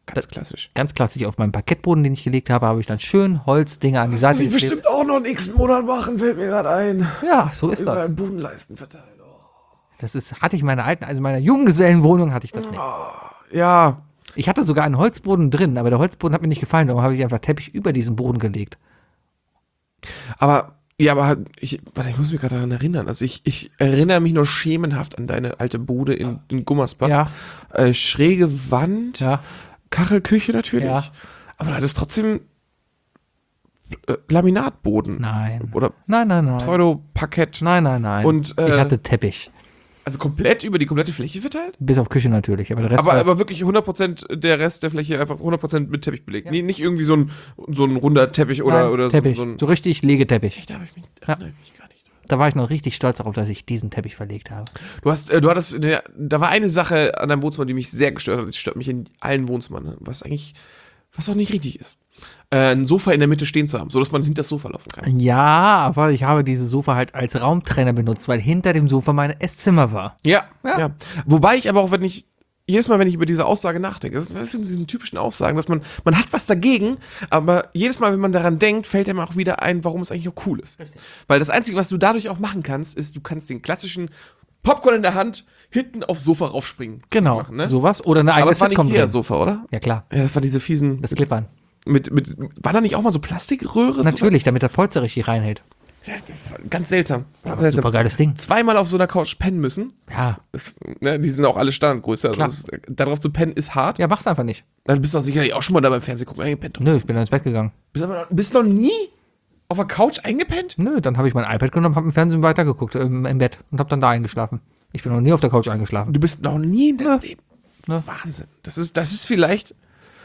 Ganz klassisch. Ganz klassisch auf meinem Parkettboden, den ich gelegt habe, habe ich dann schön Holzdinger an die Seite Muss ich bestimmt auch noch nächsten Monat machen, fällt mir gerade ein. Ja, so ist Über das. einen Bodenleisten verteilt. Hatte ich in meiner alten, also in meiner Junggesellenwohnung hatte ich das nicht. Ja, Ich hatte sogar einen Holzboden drin, aber der Holzboden hat mir nicht gefallen, darum habe ich einfach Teppich über diesen Boden gelegt. aber ich muss mich gerade daran erinnern. Also ich erinnere mich nur schemenhaft an deine alte Bude in Gummersbach. Ja. Schräge Wand, Ja. Kachelküche natürlich. Ja. Aber du hattest trotzdem Laminatboden. Nein. Oder Nein. Pseudoparkett. Nein. Und, ich hatte Teppich. Also komplett über die komplette Fläche verteilt? Bis auf Küche natürlich, aber der Rest war Aber wirklich 100% der Rest der Fläche einfach 100% mit Teppich belegt. Nee, nicht irgendwie so ein runder Teppich Nein, oder Teppich. so ein... So richtig Legeteppich. Da erinnere ich mich gar nicht dran. Da war ich noch richtig stolz darauf, dass ich diesen Teppich verlegt habe. Du hattest, da war eine Sache an deinem Wohnzimmer, die mich sehr gestört hat. Das stört mich in allen Wohnzimmern, was auch nicht richtig ist. Ein Sofa in der Mitte stehen zu haben, sodass man hinter das Sofa laufen kann. Ja, aber ich habe dieses Sofa halt als Raumtrenner benutzt, weil hinter dem Sofa mein Esszimmer war. Ja. Wobei ich aber auch, jedes Mal, wenn ich über diese Aussage nachdenke, das sind diese typischen Aussagen, dass man hat was dagegen, aber jedes Mal, wenn man daran denkt, fällt einem auch wieder ein, warum es eigentlich auch cool ist. Richtig. Weil das Einzige, was du dadurch auch machen kannst, ist, du kannst den klassischen Popcorn in der Hand hinten aufs Sofa raufspringen. Genau, Machen, ne? sowas. Oder eine Aber eigene es war ein Sitcom drin. Ikea-Sofa, oder? Ja, klar. Ja, das war diese fiesen... Das Klippern. War da nicht auch mal so Plastikröhre? Natürlich, damit der Polster richtig reinhält. Das ist ganz seltsam. Super geiles Ding. Zweimal auf so einer Couch pennen müssen. Ja. Die sind auch alle Standardgröße. Klar. Darauf zu pennen ist hart. Ja, mach's einfach nicht. Dann bist du auch sicherlich auch schon mal da beim Fernsehen gucken eingepennt. Nö, ich bin dann ins Bett gegangen. Bist noch nie auf der Couch eingepennt? Nö, dann habe ich mein iPad genommen, habe im Fernsehen weitergeguckt, im Bett und habe dann da eingeschlafen. Ich bin noch nie auf der Couch eingeschlafen. Du bist noch nie in deinem Leben. Nö. Wahnsinn. Das ist vielleicht,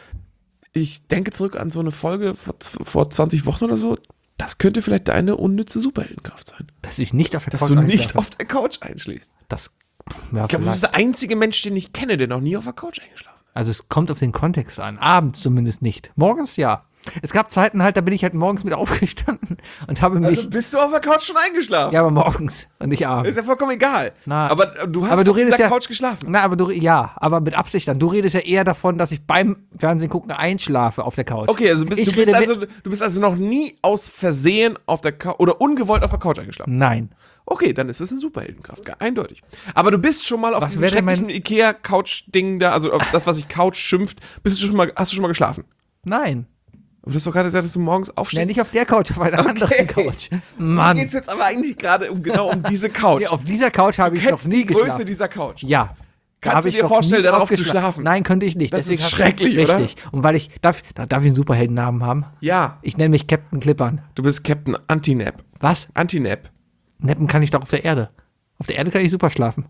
ich denke zurück an so eine Folge vor 20 Wochen oder so. Das könnte vielleicht deine unnütze Superheldenkraft sein. Dass ich nicht auf der Dass Couch du nicht einschlafe. auf der Couch einschläfst. Das, ja, Ich glaube, du vielleicht. bist der einzige Mensch, den ich kenne, der noch nie auf der Couch eingeschlafen ist. Also es kommt auf den Kontext an. Abends zumindest nicht. Morgens ja. Es gab Zeiten halt, da bin ich halt morgens mit aufgestanden und habe mich... Also bist du auf der Couch schon eingeschlafen? ja, aber morgens und nicht abends. Ist ja vollkommen egal. Na, aber du hast aber du auf redest dieser ja- Couch geschlafen. Na, aber aber mit Absicht dann. Du redest ja eher davon, dass ich beim Fernsehen gucken einschlafe auf der Couch. Okay, also du Ich bist rede also noch nie aus Versehen auf der Couch oder ungewollt auf der Couch eingeschlafen. Nein. Okay, dann ist das eine Superheldenkraft, eindeutig. Aber du bist schon mal auf Was diesem wäre schrecklichen Ikea-Couch-Ding da, also auf das, was ich Couch schimpft, hast du schon mal geschlafen? Nein. Aber du hast doch gerade gesagt, dass du morgens aufstehst. Ja, nicht auf der Couch, auf einer anderen Couch. Mann. Mir geht's jetzt aber eigentlich gerade genau um diese Couch. Nee, auf dieser Couch habe ich noch Kennst nie die Größe geschlafen. dieser Couch. Ja. Da Kannst habe du ich dir noch vorstellen, nie darauf zu geschlafen. schlafen? Nein, könnte ich nicht. Das ist Deswegen schrecklich, oder? richtig. Und weil darf ich einen Superheldennamen haben? Ja, Ich nenne mich Captain Klippern. du bist Captain Anti-Nap. Was? Anti-Nap. Neppen kann ich doch auf der Erde. Auf der Erde kann ich super schlafen.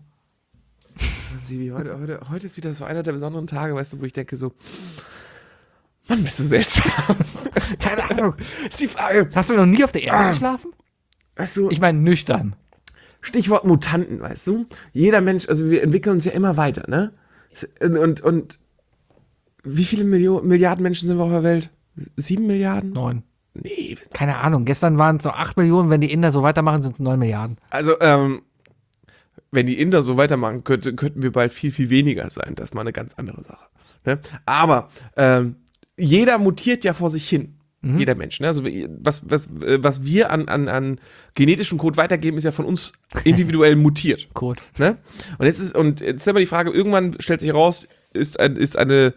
Sibi, heute ist wieder so einer der besonderen Tage, weißt du, wo ich denke so, Mann, bist du seltsam. Keine Ahnung. Ist die Frage. Hast du noch nie auf der Erde geschlafen? Weißt du, Ich meine nüchtern. Stichwort Mutanten, weißt du? Jeder Mensch, also wir entwickeln uns ja immer weiter, ne? Und wie viele Milliarden Menschen sind wir auf der Welt? 7 Milliarden? 9. Nee. Keine Ahnung. Gestern waren es so 8 Millionen. Wenn die Inder so weitermachen, sind es 9 Milliarden. Also, wenn die Inder so weitermachen könnten wir bald viel, viel weniger sein. Das ist mal eine ganz andere Sache. Ne? Aber jeder mutiert ja vor sich hin. Jeder Mensch. Ne? Also was wir an genetischem Code weitergeben, ist ja von uns individuell mutiert. Gut. Ne? Und jetzt ist immer die Frage, irgendwann stellt sich heraus, ein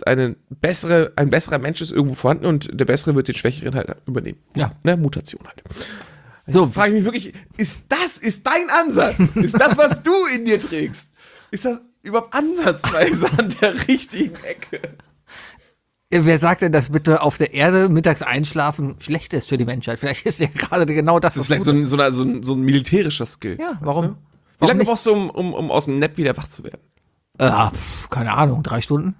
besserer Mensch ist irgendwo vorhanden und der Bessere wird den Schwächeren halt übernehmen. Ja. Ne? Mutation halt. So, Frage ich mich wirklich, ist dein Ansatz? Ist das, was du in dir trägst? Ist das überhaupt ansatzweise an der richtigen Ecke? wer sagt denn, dass bitte auf der Erde mittags einschlafen schlecht ist für die Menschheit? Vielleicht ist ja gerade genau das, Das ist vielleicht so ein militärischer Skill. Ja, weißt warum? du? Wie Warum lange nicht? brauchst du, um aus dem Nap wieder wach zu werden? Keine Ahnung, 3 Stunden?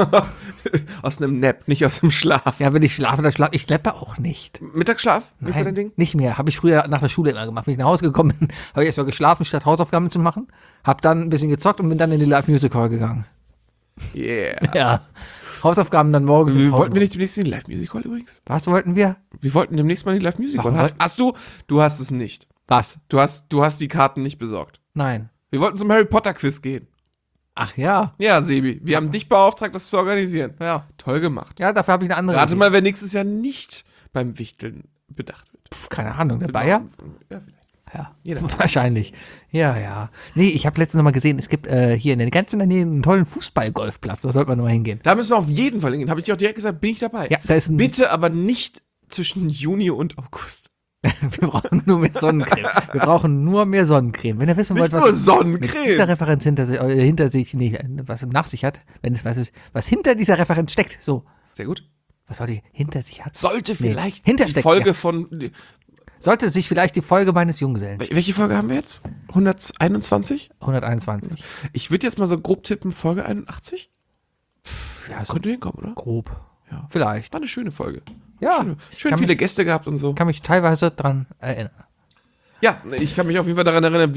Aus einem Nap, nicht aus dem Schlaf. Ja, wenn ich schlafe, dann schlafe ich. sleppe auch nicht. Mittagsschlaf? Nicht so dein Ding? Nicht mehr. Habe ich früher nach der Schule immer gemacht. Wenn ich nach Hause gekommen bin, habe ich erstmal geschlafen, statt Hausaufgaben zu machen. Habe dann ein bisschen gezockt und bin dann in die Live-Music-Hall gegangen. Yeah. Ja. Hausaufgaben dann morgens. Wollten wir nicht demnächst in die Live-Music-Hall übrigens? Was wollten wir? Wir wollten demnächst mal in die Live-Music-Hall. Warum Hast du? Du hast es nicht. Was? Du hast die Karten nicht besorgt. Nein. Wir wollten zum Harry Potter-Quiz gehen. Ach ja. Ja, Sebi, wir haben dich beauftragt, das zu organisieren. Ja. Toll gemacht. Ja, dafür habe ich eine andere. Rate Idee. mal, wer nächstes Jahr nicht beim Wichteln bedacht wird. Keine Ahnung, der Bayer? Ja, vielleicht. Ja, Jeder. wahrscheinlich. Ja. Nee, ich habe letztens noch mal gesehen, es gibt hier in der ganzen Nähe einen tollen Fußball-Golfplatz. Da sollte man noch mal hingehen. Da müssen wir auf jeden Fall hingehen. Habe ich dir auch direkt gesagt, bin ich dabei. Ja, da ist ein. Bitte aber nicht zwischen Juni und August. Wir brauchen nur mehr Sonnencreme. Wir brauchen nur mehr Sonnencreme. Wenn ihr wissen wollt, Nicht nur was mit Sonnencreme. dieser Referenz hinter sich, nee, was nach sich hat, was hinter dieser Referenz steckt, so. Sehr gut. Was soll die hinter sich hat? Sollte vielleicht die hintersteckt, Folge ja. von... Sollte sich vielleicht die Folge meines Junggesellen. Welche Folge haben wir jetzt? 121? 121. Ich würde jetzt mal so grob tippen, Folge 81? Ja, so Könnte hinkommen, oder? grob. Ja. Vielleicht. War eine schöne Folge. Ja. Schön Kann viele mich- Gäste gehabt und so. Kann mich teilweise dran erinnern. Ja, ich kann mich auf jeden Fall daran erinnern,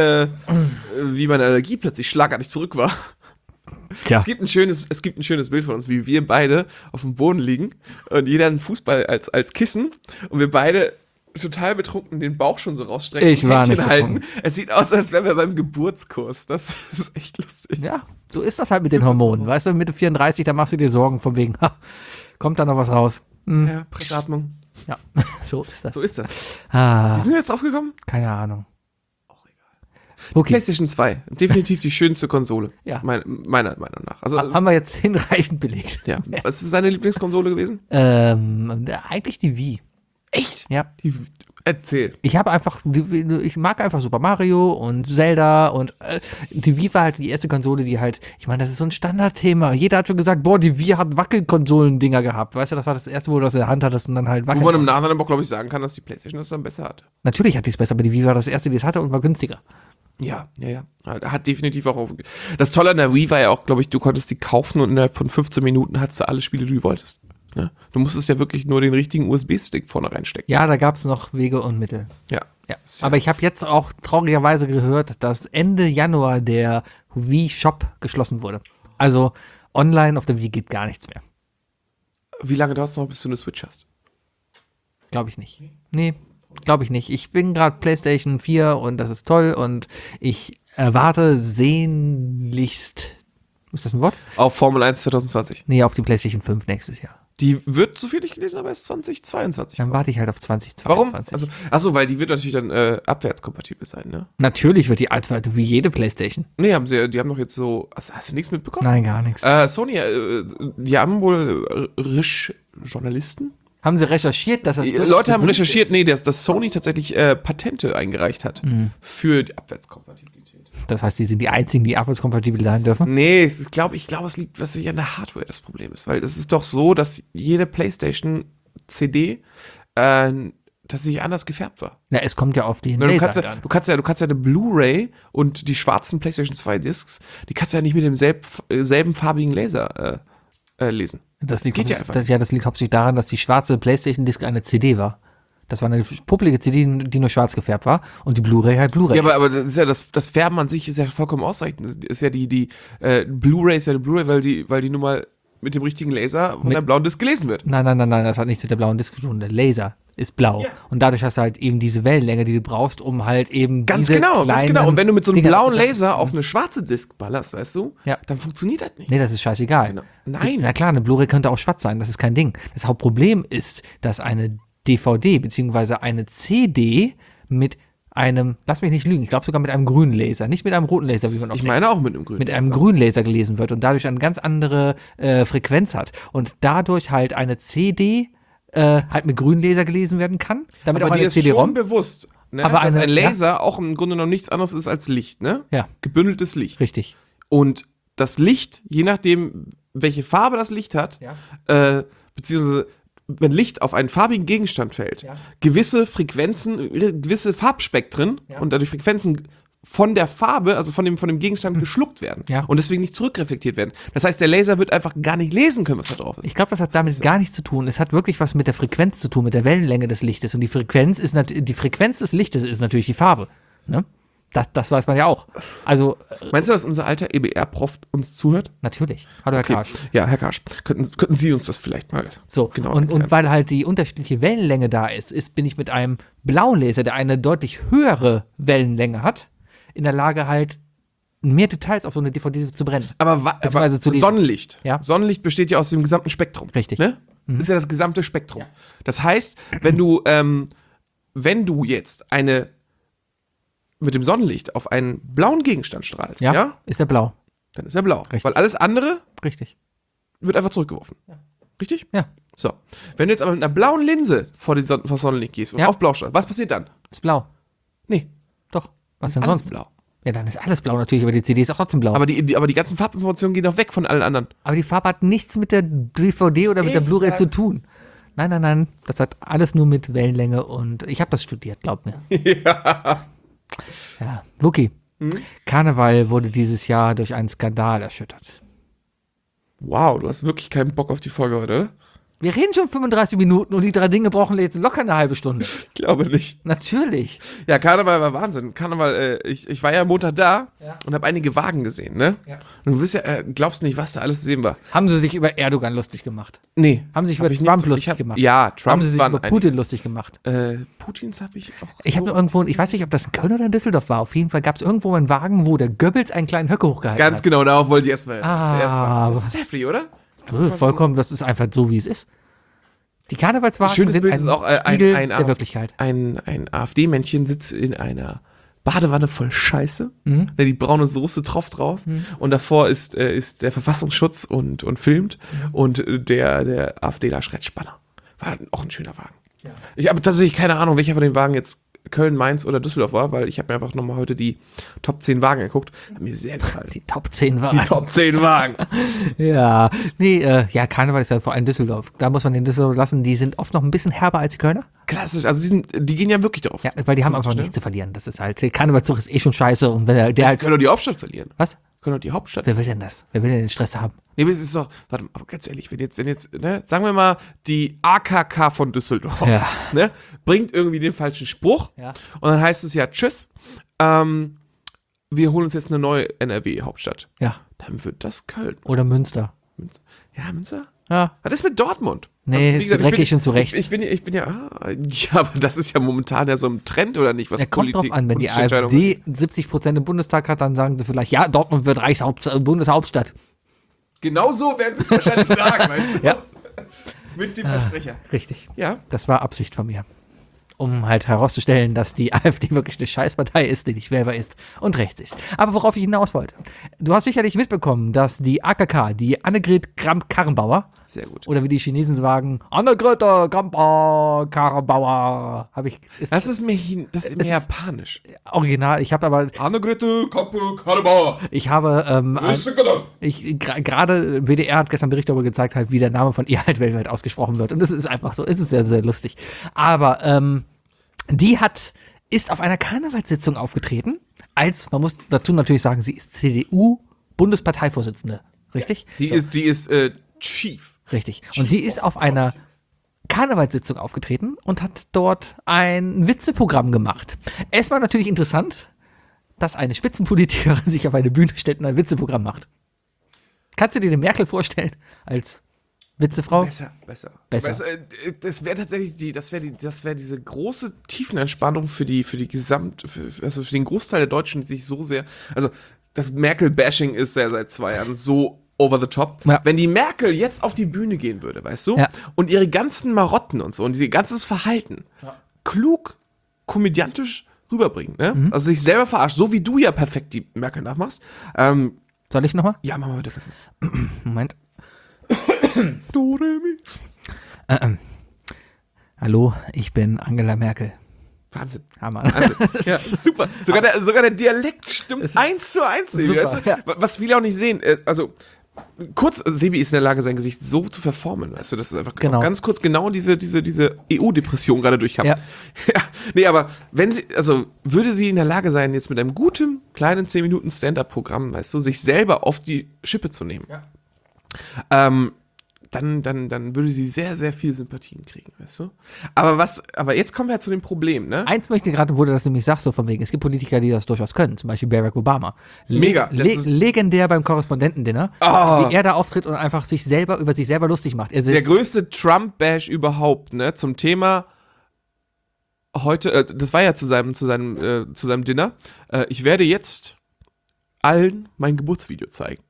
wie meine Allergie plötzlich schlagartig zurück war. Tja. Es gibt ein schönes Bild von uns, wie wir beide auf dem Boden liegen und jeder einen Fußball als Kissen und wir beide total betrunken den Bauch schon so rausstrecken, Ich war Händchen nicht halten. betrunken. Es sieht aus, als wären wir beim Geburtskurs. Das ist echt lustig. Ja, so ist das halt mit den Hormonen. Weißt du, Mitte 34, da machst du dir Sorgen von wegen, kommt da noch was raus? Ja, Presseatmung. Ja, so ist das. So ist das. Ah, Wie sind wir jetzt aufgekommen? keine Ahnung. Okay, PlayStation 2. Definitiv die schönste Konsole. Ja. Meiner Meinung nach. Also, haben wir jetzt hinreichend belegt. ja. Was ist seine Lieblingskonsole gewesen? Eigentlich die Wii. Echt? Ja. Erzähl. Ich mag einfach Super Mario und Zelda und die Wii war halt die erste Konsole, die halt, ich meine, das ist so ein Standardthema. Jeder hat schon gesagt, boah, die Wii hat Wackelkonsolen-Dinger gehabt. Weißt du, das war das erste, wo du das in der Hand hattest und dann halt Wo man im wackeln. Nachhinein aber, glaube ich, sagen kann, dass die PlayStation das dann besser hatte. Natürlich hat die es besser, aber die Wii war das erste, die es hatte und war günstiger. Ja. Hat definitiv auch. Das Tolle an der Wii war ja auch, glaube ich, du konntest die kaufen und innerhalb von 15 Minuten hattest du alle Spiele, die du wolltest. Ja? Du musstest ja wirklich nur den richtigen USB-Stick vorne reinstecken. Ja, da gab es noch Wege und Mittel. Ja. Ja. Aber ich habe jetzt auch traurigerweise gehört, dass Ende Januar der Wii Shop geschlossen wurde. Also online auf der Wii geht gar nichts mehr. Wie lange dauert es noch, bis du eine Switch hast? Glaube ich nicht. Nee, glaube ich nicht. Ich bin gerade PlayStation 4 und das ist toll und ich erwarte sehnlichst, ist das ein Wort? Auf Formel 1 2020. Nee, auf die PlayStation 5 nächstes Jahr. Die wird, so viel ich gelesen habe, erst 2022. Dann warte ich halt auf Warum? 2022. Achso, weil die wird natürlich dann abwärtskompatibel sein, ne? Natürlich wird die alt wie jede PlayStation. Nee, die haben doch jetzt so. Hast du nichts mitbekommen? Nein, gar nichts. Sony, die haben wohl Journalisten? Haben sie recherchiert, dass das Die durchaus Leute haben gewünscht recherchiert, ist? nee, dass Sony tatsächlich Patente eingereicht hat für die Abwärtskompatibilität. Das heißt, die sind die einzigen, die abwärtskompatibel sein dürfen? Nee, ich glaube, es liegt tatsächlich an der Hardware das Problem ist, weil es ist doch so, dass jede PlayStation CD tatsächlich anders gefärbt war. Ja, es kommt ja auf den Du Laser kannst, an. du kannst ja eine Blu-ray und die schwarzen PlayStation 2 Discs, die kannst du ja nicht mit demselben farbigen Laser lesen. Das liegt Geht ja hauptsächlich- einfach. das liegt hauptsächlich daran, dass die schwarze PlayStation-Disc eine CD war. Das war eine publige CD, die nur schwarz gefärbt war und die Blu-ray halt Blu-ray. Ja, ist. aber das ist ja das Färben an sich ist ja vollkommen ausreichend. Das ist ja die Blu-ray ist ja die Blu-ray, weil die nun mal mit dem richtigen Laser von der blauen Disc gelesen wird. Nein, das hat nichts mit der blauen Disc zu tun. Der Laser ist blau. Ja. Und dadurch hast du halt eben diese Wellenlänge, die du brauchst, um halt eben Ganz diese genau. kleinen Und wenn du mit so einem Dinger blauen zu- Laser auf eine schwarze Disc ballerst, weißt du, Ja. dann funktioniert das nicht. Nee, das ist scheißegal. Genau. Nein. Na klar, eine Blu-ray könnte auch schwarz sein, das ist kein Ding. Das Hauptproblem ist, dass eine DVD bzw. eine CD mit einem, lass mich nicht lügen, ich glaube sogar mit einem grünen Laser, nicht mit einem roten Laser, wie man oft Ich denkt, meine auch mit einem grünen. mit einem grünen Laser gelesen wird und dadurch eine ganz andere Frequenz hat und dadurch halt eine CD halt mit grünen Laser gelesen werden kann, damit Aber auch dir eine ist schon CD-ROM. bewusst, ne, Aber dass eine- ein Laser auch im Grunde genommen nichts anderes ist als Licht, ne? Ja, Gebündeltes Licht. richtig. Und das Licht, je nachdem, welche Farbe das Licht hat, beziehungsweise wenn Licht auf einen farbigen Gegenstand fällt, Ja. gewisse Frequenzen, gewisse Farbspektren Ja. und dadurch Frequenzen von der Farbe, also von dem Gegenstand geschluckt werden Ja. und deswegen nicht zurückreflektiert werden. Das heißt, der Laser wird einfach gar nicht lesen können, was da drauf ist. Ich glaube, das hat damit gar nichts zu tun. Es hat wirklich was mit der Frequenz zu tun, mit der Wellenlänge des Lichtes. Und die Frequenz des Lichtes ist natürlich die Farbe. Ne? Das weiß man ja auch. Also, Meinst du, dass unser alter EBR-Prof uns zuhört? natürlich. Hallo, Herr Okay. Karsch. Ja, Herr Karsch, könnten Sie uns das vielleicht mal So, genau und erklären? weil halt die unterschiedliche Wellenlänge da bin ich mit einem blauen Laser, der eine deutlich höhere Wellenlänge hat, in der Lage halt mehr Details auf so eine DVD zu brennen. Aber Beziehungsweise zu lesen. Sonnenlicht. Ja. Sonnenlicht besteht ja aus dem gesamten Spektrum. Richtig. Ne? Das ist ja das gesamte Spektrum. Das heißt, wenn du jetzt mit dem Sonnenlicht auf einen blauen Gegenstand strahlst, ja, ist der blau. dann ist er blau. Richtig. Weil alles andere Richtig. wird einfach zurückgeworfen. Richtig? Ja. So. Wenn du jetzt aber mit einer blauen Linse vor das Sonnenlicht gehst und auf blau strahlst, was passiert dann? Ist blau. Nee. Doch. Was denn Alles sonst? blau. Ja, dann ist alles blau natürlich, aber die CD ist auch trotzdem blau. Aber die ganzen Farbinformationen gehen doch weg von allen anderen. Aber die Farbe hat nichts mit der DVD oder mit der Blu-ray zu tun. Nein. Das hat alles nur mit Wellenlänge und ich habe das studiert, glaub mir. Ja. Wookie. Karneval wurde dieses Jahr durch einen Skandal erschüttert. Wow, du hast wirklich keinen Bock auf die Folge heute, oder? Wir reden schon 35 Minuten und die 3 Dinge brauchen jetzt locker eine halbe Stunde. Ich glaube nicht. Natürlich. Ja, Karneval war Wahnsinn. Karneval, ich war ja am Montag da und habe einige Wagen gesehen, ne? Ja. Und du wirst ja, glaubst nicht, was da alles zu sehen war. Haben sie sich über Erdogan lustig gemacht? Nee. Haben sie sich Hab über ich nicht Trump so- lustig ich hab- gemacht? Ja, Trump Haben sie sich waren über Putin lustig gemacht? Putins habe ich auch. Ich habe nur irgendwo, ich weiß nicht, ob das in Köln oder in Düsseldorf war. Auf jeden Fall gab es irgendwo einen Wagen, wo der Goebbels einen kleinen Höcke hochgehalten Ganz hat. genau, darauf wollte ich erstmal. Ah. Das ist heftig, oder? Vollkommen, das ist einfach so, wie es ist. Die Karnevalswagen Schönes sind Bild ein ist auch Spiegel ein der Wirklichkeit. Ein AfD-Männchen sitzt in einer Badewanne voll Scheiße. Die braune Soße tropft raus. Und davor ist der Verfassungsschutz und filmt. Und der AfDler schreit Spanner. War auch ein schöner Wagen. Ja. Ich habe tatsächlich keine Ahnung, welcher von den Wagen jetzt Köln, Mainz oder Düsseldorf war, weil ich habe mir einfach nochmal heute die Top 10 Wagen geguckt. Hat mir sehr gefallen. Die Top 10 Wagen. Die Top 10 Wagen. Ja, nee, Karneval ist ja vor allem Düsseldorf. Da muss man den Düsseldorf lassen. Die sind oft noch ein bisschen herber als die Kölner. Klassisch, also die gehen ja wirklich drauf. Ja, weil die haben einfach nichts zu verlieren. Das ist halt, der Karnevalzug ist eh schon scheiße. Und wenn der halt. Können doch die Hauptstadt verlieren. Was? Können doch die Hauptstadt. Wer will denn das? Wer will denn den Stress haben? Nee, aber es ist doch, warte mal, aber ganz ehrlich, wenn jetzt, ne, sagen wir mal, die AKK von Düsseldorf, Ja. ne, bringt irgendwie den falschen Spruch Ja. und dann heißt es ja, tschüss, wir holen uns jetzt eine neue NRW-Hauptstadt. Ja. Dann wird das Köln. Oder Münster. Ja, Münster? Ja. Was ist mit Dortmund? Nee, Also, wie ist zu dreckig und zu rechts. Ich bin ja, aber das ist ja momentan ja so ein Trend, oder nicht? Was Er kommt drauf an, wenn die politische Entscheidungen- AfD 70% im Bundestag hat, dann sagen sie vielleicht, ja, Dortmund wird Bundeshauptstadt. Genau so werden sie es wahrscheinlich sagen, weißt du? Ja. Mit dem Versprecher. Richtig. Ja. Das war Absicht von mir. Um halt herauszustellen, dass die AfD wirklich eine Scheißpartei ist, die nicht wählbar ist und rechts ist. Aber worauf ich hinaus wollte. Du hast sicherlich mitbekommen, dass die AKK, die Annegret Kramp-Karrenbauer, Sehr gut. oder wie die Chinesen sagen, Annegret Kramp-Karrenbauer, Das ist mir japanisch. original. Ich habe aber, Annegret Kappe-Karrenbauer. ich habe, gerade WDR hat gestern einen Bericht darüber gezeigt, halt, wie der Name von ihr halt weltweit ausgesprochen wird. Und das ist einfach so, es ist sehr, sehr lustig. Aber, die ist auf einer Karnevalssitzung aufgetreten, man muss dazu natürlich sagen, sie ist CDU-Bundesparteivorsitzende. Richtig? Die ist Chief. Richtig. Und sie ist auf einer Karnevalssitzung aufgetreten und hat dort ein Witzeprogramm gemacht. Es war natürlich interessant, dass eine Spitzenpolitikerin sich auf eine Bühne stellt und ein Witzeprogramm macht. Kannst du dir eine Merkel vorstellen als Witzefrau? Besser. Besser. Das wäre tatsächlich das wäre diese große Tiefenentspannung für den Großteil der Deutschen, die sich so sehr, also das Merkel-Bashing ist ja seit 2 Jahren so over the top. Ja. Wenn die Merkel jetzt auf die Bühne gehen würde, weißt du, Ja. und ihre ganzen Marotten und so und ihr ganzes Verhalten klug, komödiantisch rüberbringen, ne? Also sich selber verarscht, so wie du ja perfekt die Merkel nachmachst. Soll ich nochmal? Ja, mach mal bitte. Moment. Do, re, mi. Hallo, ich bin Angela Merkel. Wahnsinn. Hammer. Ja, super. Sogar der Dialekt stimmt 1:1. super, Weißt du? ja. Was viele auch nicht sehen. Also, kurz, Sebi ist in der Lage, sein Gesicht so zu verformen. Weißt du, das ist einfach Genau. ganz kurz genau diese EU-Depression gerade durchhabt. Ja. Ja. Nee, aber würde sie in der Lage sein, jetzt mit einem guten, kleinen 10 Minuten Stand-Up-Programm, weißt du, sich selber auf die Schippe zu nehmen. Ja. Dann würde sie sehr, sehr viel Sympathien kriegen, weißt du? Aber jetzt kommen wir ja zu dem Problem, ne? Eins möchte gerade, wo du das nämlich sagst, so von wegen, es gibt Politiker, die das durchaus können, zum Beispiel Barack Obama. Mega, das ist- Legendär beim Korrespondentendinner, wie er da auftritt und einfach über sich selber lustig macht. Er Der sitzt, größte Trump-Bash überhaupt, ne? Zum Thema heute, das war ja zu seinem Dinner. Ich werde jetzt allen mein Geburtsvideo zeigen.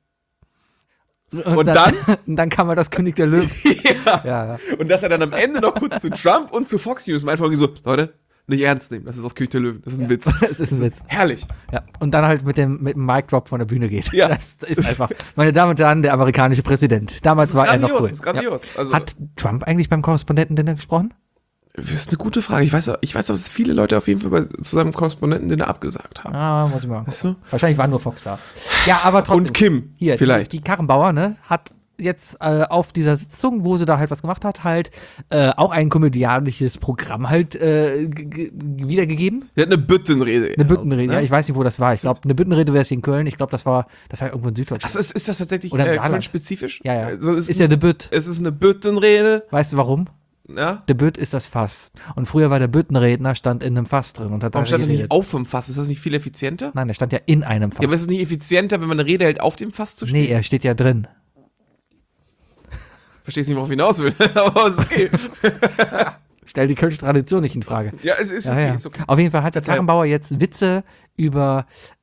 Und dann kam mal das König der Löwen. Ja. Und dass er dann am Ende noch kurz zu Trump und zu Fox News einfach so, Leute, nicht ernst nehmen, das ist aus König der Löwen, das ist ein Witz. Das ist ein Witz. Herrlich. Ja. Und dann halt mit dem Mic Drop von der Bühne geht. Ja. Das ist einfach, meine Damen und Herren, der amerikanische Präsident. Damals war er noch cool. Das ist grandios. Ja. Also, Hat Trump eigentlich beim Korrespondentendinner gesprochen? das ist eine gute Frage. Ich weiß, dass viele Leute auf jeden Fall zu seinem Korrespondentendinner abgesagt haben. Muss ich mal Weißt du? Wahrscheinlich war nur Fox da. Ja, aber trotzdem. Und Kim, Hier, vielleicht. Die Karrenbauer, ne, hat jetzt auf dieser Sitzung, wo sie da halt was gemacht hat, halt auch ein komödiantisches Programm halt wiedergegeben. Der hat eine Büttenrede. Eine Büttenrede, ne? ja, ich weiß nicht, wo das war. Ich glaube, eine Büttenrede wäre es hier in Köln. Ich glaube, das war irgendwo in Süddeutschland. Also ist das tatsächlich Oder im Saarland. Köln-spezifisch? Ja. Also Ist ja eine Bütt. Es ist eine Büttenrede. Weißt du warum? Ja? Der Bütt ist das Fass. Und früher war der Büttenredner, stand in einem Fass drin und hat Warum da stand er geredet. nicht auf dem Fass? Ist das nicht viel effizienter? Nein, der stand ja in einem Fass. Ja, aber ist es nicht effizienter, wenn man eine Rede hält, auf dem Fass zu stehen? Nee, er steht ja drin. Verstehst nicht, worauf ich hinaus will. Aber ist okay. Stell die kölsche Tradition nicht in Frage. Ja, es ist Ja, okay. ja. Ist okay. Auf jeden Fall hat der Karrenbauer jetzt Witze über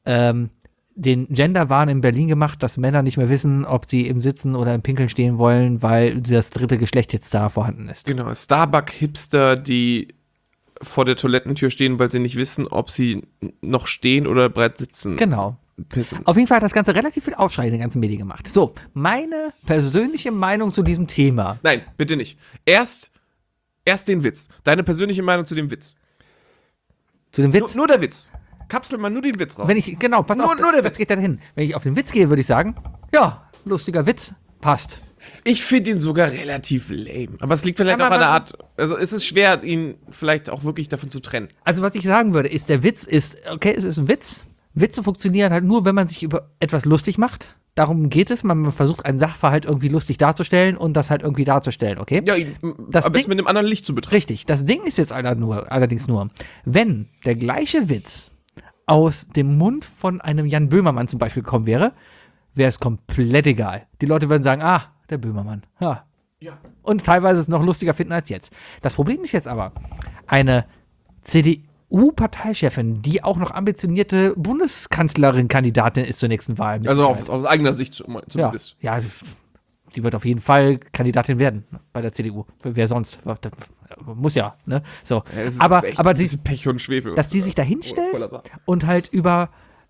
den Genderwahn in Berlin gemacht, dass Männer nicht mehr wissen, ob sie im Sitzen oder im Pinkeln stehen wollen, weil das dritte Geschlecht jetzt da vorhanden ist. Genau, Starbucks-Hipster, die vor der Toilettentür stehen, weil sie nicht wissen, ob sie noch stehen oder bereits sitzen. Genau. Pissen. Auf jeden Fall hat das Ganze relativ viel Aufschrei in den ganzen Medien gemacht. So, meine persönliche Meinung zu diesem Thema. Nein, bitte nicht. Erst den Witz. Deine persönliche Meinung zu dem Witz. Zu dem Witz. Nur der Witz. Kapsel mal nur den Witz raus. Genau, pass auf, nur der das Witz. geht da hin. Wenn ich auf den Witz gehe, würde ich sagen, ja, lustiger Witz, passt. Ich finde ihn sogar relativ lame. Aber es liegt vielleicht Aber auch an der man- Art. Also es ist schwer, ihn vielleicht auch wirklich davon zu trennen. Also was ich sagen würde, ist, der Witz ist, okay, es ist ein Witz. Witze funktionieren halt nur, wenn man sich über etwas lustig macht. Darum geht es. Man versucht, einen Sachverhalt irgendwie lustig darzustellen und das halt irgendwie darzustellen, okay? Ja, ihn Das am besten Ding- mit einem anderen Licht zu betrachten. Richtig. Das Ding ist jetzt allerdings nur, wenn der gleiche Witz aus dem Mund von einem Jan Böhmermann zum Beispiel gekommen wäre, wäre es komplett egal. Die Leute würden sagen, der Böhmermann, ja. Ja. Und teilweise es noch lustiger finden als jetzt. Das Problem ist jetzt aber, eine CDU-Parteichefin, die auch noch ambitionierte Bundeskanzlerin-Kandidatin ist zur nächsten Wahl. Also aus eigener Sicht zumindest. Ja, die wird auf jeden Fall Kandidatin werden bei der CDU. Wer sonst? Das muss ja, ne? So. Ja, es ist aber echt aber ein die, bisschen Pech und Schwefel. dass die sich da hinstellt Wunderbar. und halt über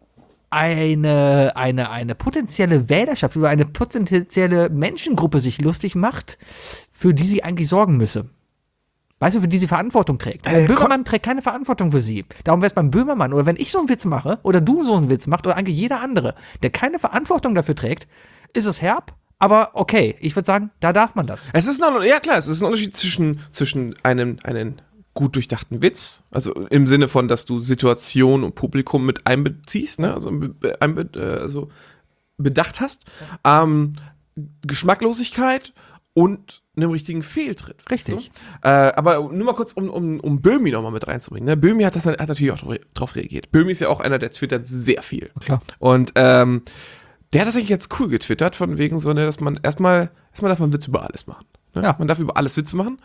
eine potenzielle Wählerschaft, über eine potenzielle Menschengruppe sich lustig macht, für die sie eigentlich sorgen müsse. Weißt du, für die sie Verantwortung trägt. Böhmermann trägt keine Verantwortung für sie. Darum wäre es beim Böhmermann, oder wenn ich so einen Witz mache, oder du so einen Witz machst, oder eigentlich jeder andere, der keine Verantwortung dafür trägt, ist es herb, aber okay. Ich würde sagen, da darf man das. Es ist es ist ein Unterschied zwischen einem gut durchdachten Witz, also im Sinne von, dass du Situation und Publikum mit einbeziehst, ne? Also bedacht hast, Geschmacklosigkeit und einem richtigen Fehltritt. weißt Richtig. du? Aber nur mal kurz, um Böhmi nochmal mit reinzubringen. Ne? Böhmi hat natürlich auch drauf reagiert. Böhmi ist ja auch einer, der twittert sehr viel. Klar. Und der hat das eigentlich jetzt cool getwittert, von wegen so, ne, dass man erstmal darf man Witze über alles machen. Ne? Ja. Man darf über alles Witze machen.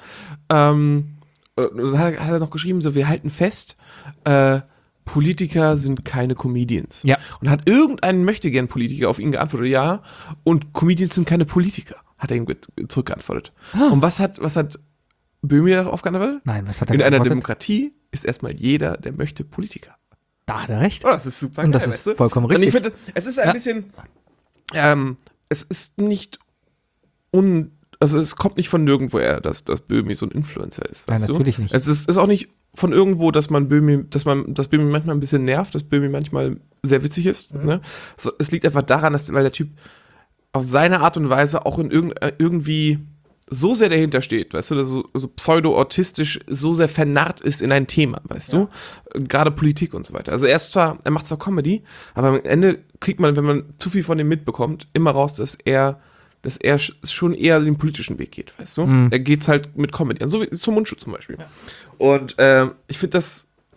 Hat er noch geschrieben, so, wir halten fest, Politiker sind keine Comedians. Ja. Und hat irgendein Möchtegern-Politiker auf ihn geantwortet, ja, und Comedians sind keine Politiker, hat er ihm zurückgeantwortet. Und was hat Böhmi darauf geantwortet? Nein, was hat er In einer geantwortet? Demokratie ist erstmal jeder, der möchte, Politiker. Da hat er recht. Oh, das ist super Und geil, das ist weißt du? vollkommen Und ich richtig. finde, es ist ein Ja. bisschen, es ist nicht also es kommt nicht von nirgendwoher, dass Böhmi so ein Influencer ist. Nein, weißt du? natürlich nicht. Es ist auch nicht von irgendwo, dass Böhmi manchmal ein bisschen nervt, dass Böhmi manchmal sehr witzig ist. Mhm. Ne? So, es liegt einfach daran, weil der Typ auf seine Art und Weise auch in irgendwie so sehr dahinter steht, weißt du, dass so pseudo-autistisch so sehr vernarrt ist in ein Thema, weißt du? Gerade Politik und so weiter. Also er macht zwar Comedy, aber am Ende kriegt man, wenn man zu viel von ihm mitbekommt, immer raus, dass er schon eher den politischen Weg geht, weißt du? Er geht's halt mit Comedy, so wie zum Mundschutz zum Beispiel. Ja. Und ich finde das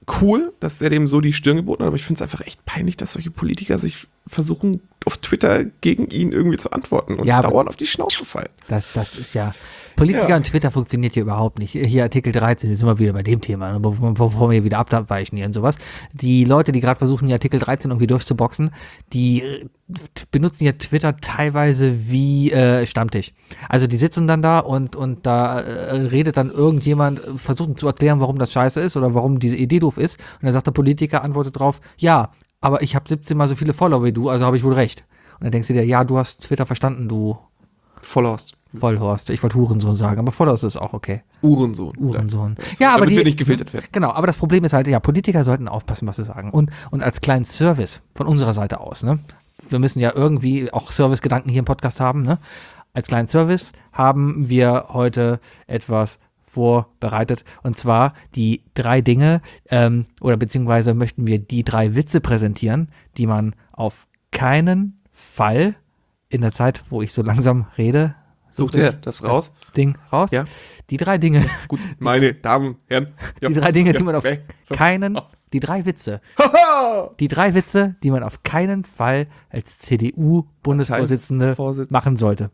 cool, dass er dem so die Stirn geboten hat, aber ich finde es einfach echt peinlich, dass solche Politiker sich versuchen, auf Twitter gegen ihn irgendwie zu antworten und Ja, dauernd auf die Schnauze fallen. Das ist ja. Politiker und Twitter funktioniert hier überhaupt nicht. Hier Artikel 13, jetzt sind wir wieder bei dem Thema, ne, bevor wir wieder abweichen hier und sowas. Die Leute, die gerade versuchen, die Artikel 13 irgendwie durchzuboxen, die benutzen ja Twitter teilweise wie Stammtisch. Also die sitzen dann da und da redet dann irgendjemand, versucht zu erklären, warum das scheiße ist oder warum diese Idee doof ist. Und dann sagt der Politiker, antwortet drauf, ja, aber ich habe 17 mal so viele Follower wie du, also habe ich wohl recht. Und dann denkst du dir, ja, du hast Twitter verstanden, du Vollhorst. Vollhorst. Ich wollte Hurensohn sagen, aber Vollhorst ist auch okay. Uhrensohn. Uhrensohn. Ja, aber damit wir nicht gefiltert werden. Genau, aber das Problem ist halt, ja, Politiker sollten aufpassen, was sie sagen. Und als kleinen Service von unserer Seite aus, ne? Wir müssen ja irgendwie auch Service-Gedanken hier im Podcast haben, ne? Als kleinen Service haben wir heute etwas vorbereitet, und zwar die 3 Dinge, oder beziehungsweise möchten wir die 3 Witze präsentieren, die man auf keinen Fall in der Zeit, wo ich so langsam rede, Sucht er das raus? Ding raus. Ja. Die 3 Dinge, Gut, meine Damen und Herren. Ja. die 3 Dinge, die man auf Ja. keinen, die 3 Witze, die 3 Witze, die man auf keinen Fall als CDU-Bundesvorsitzende Vorsitzende. machen sollte.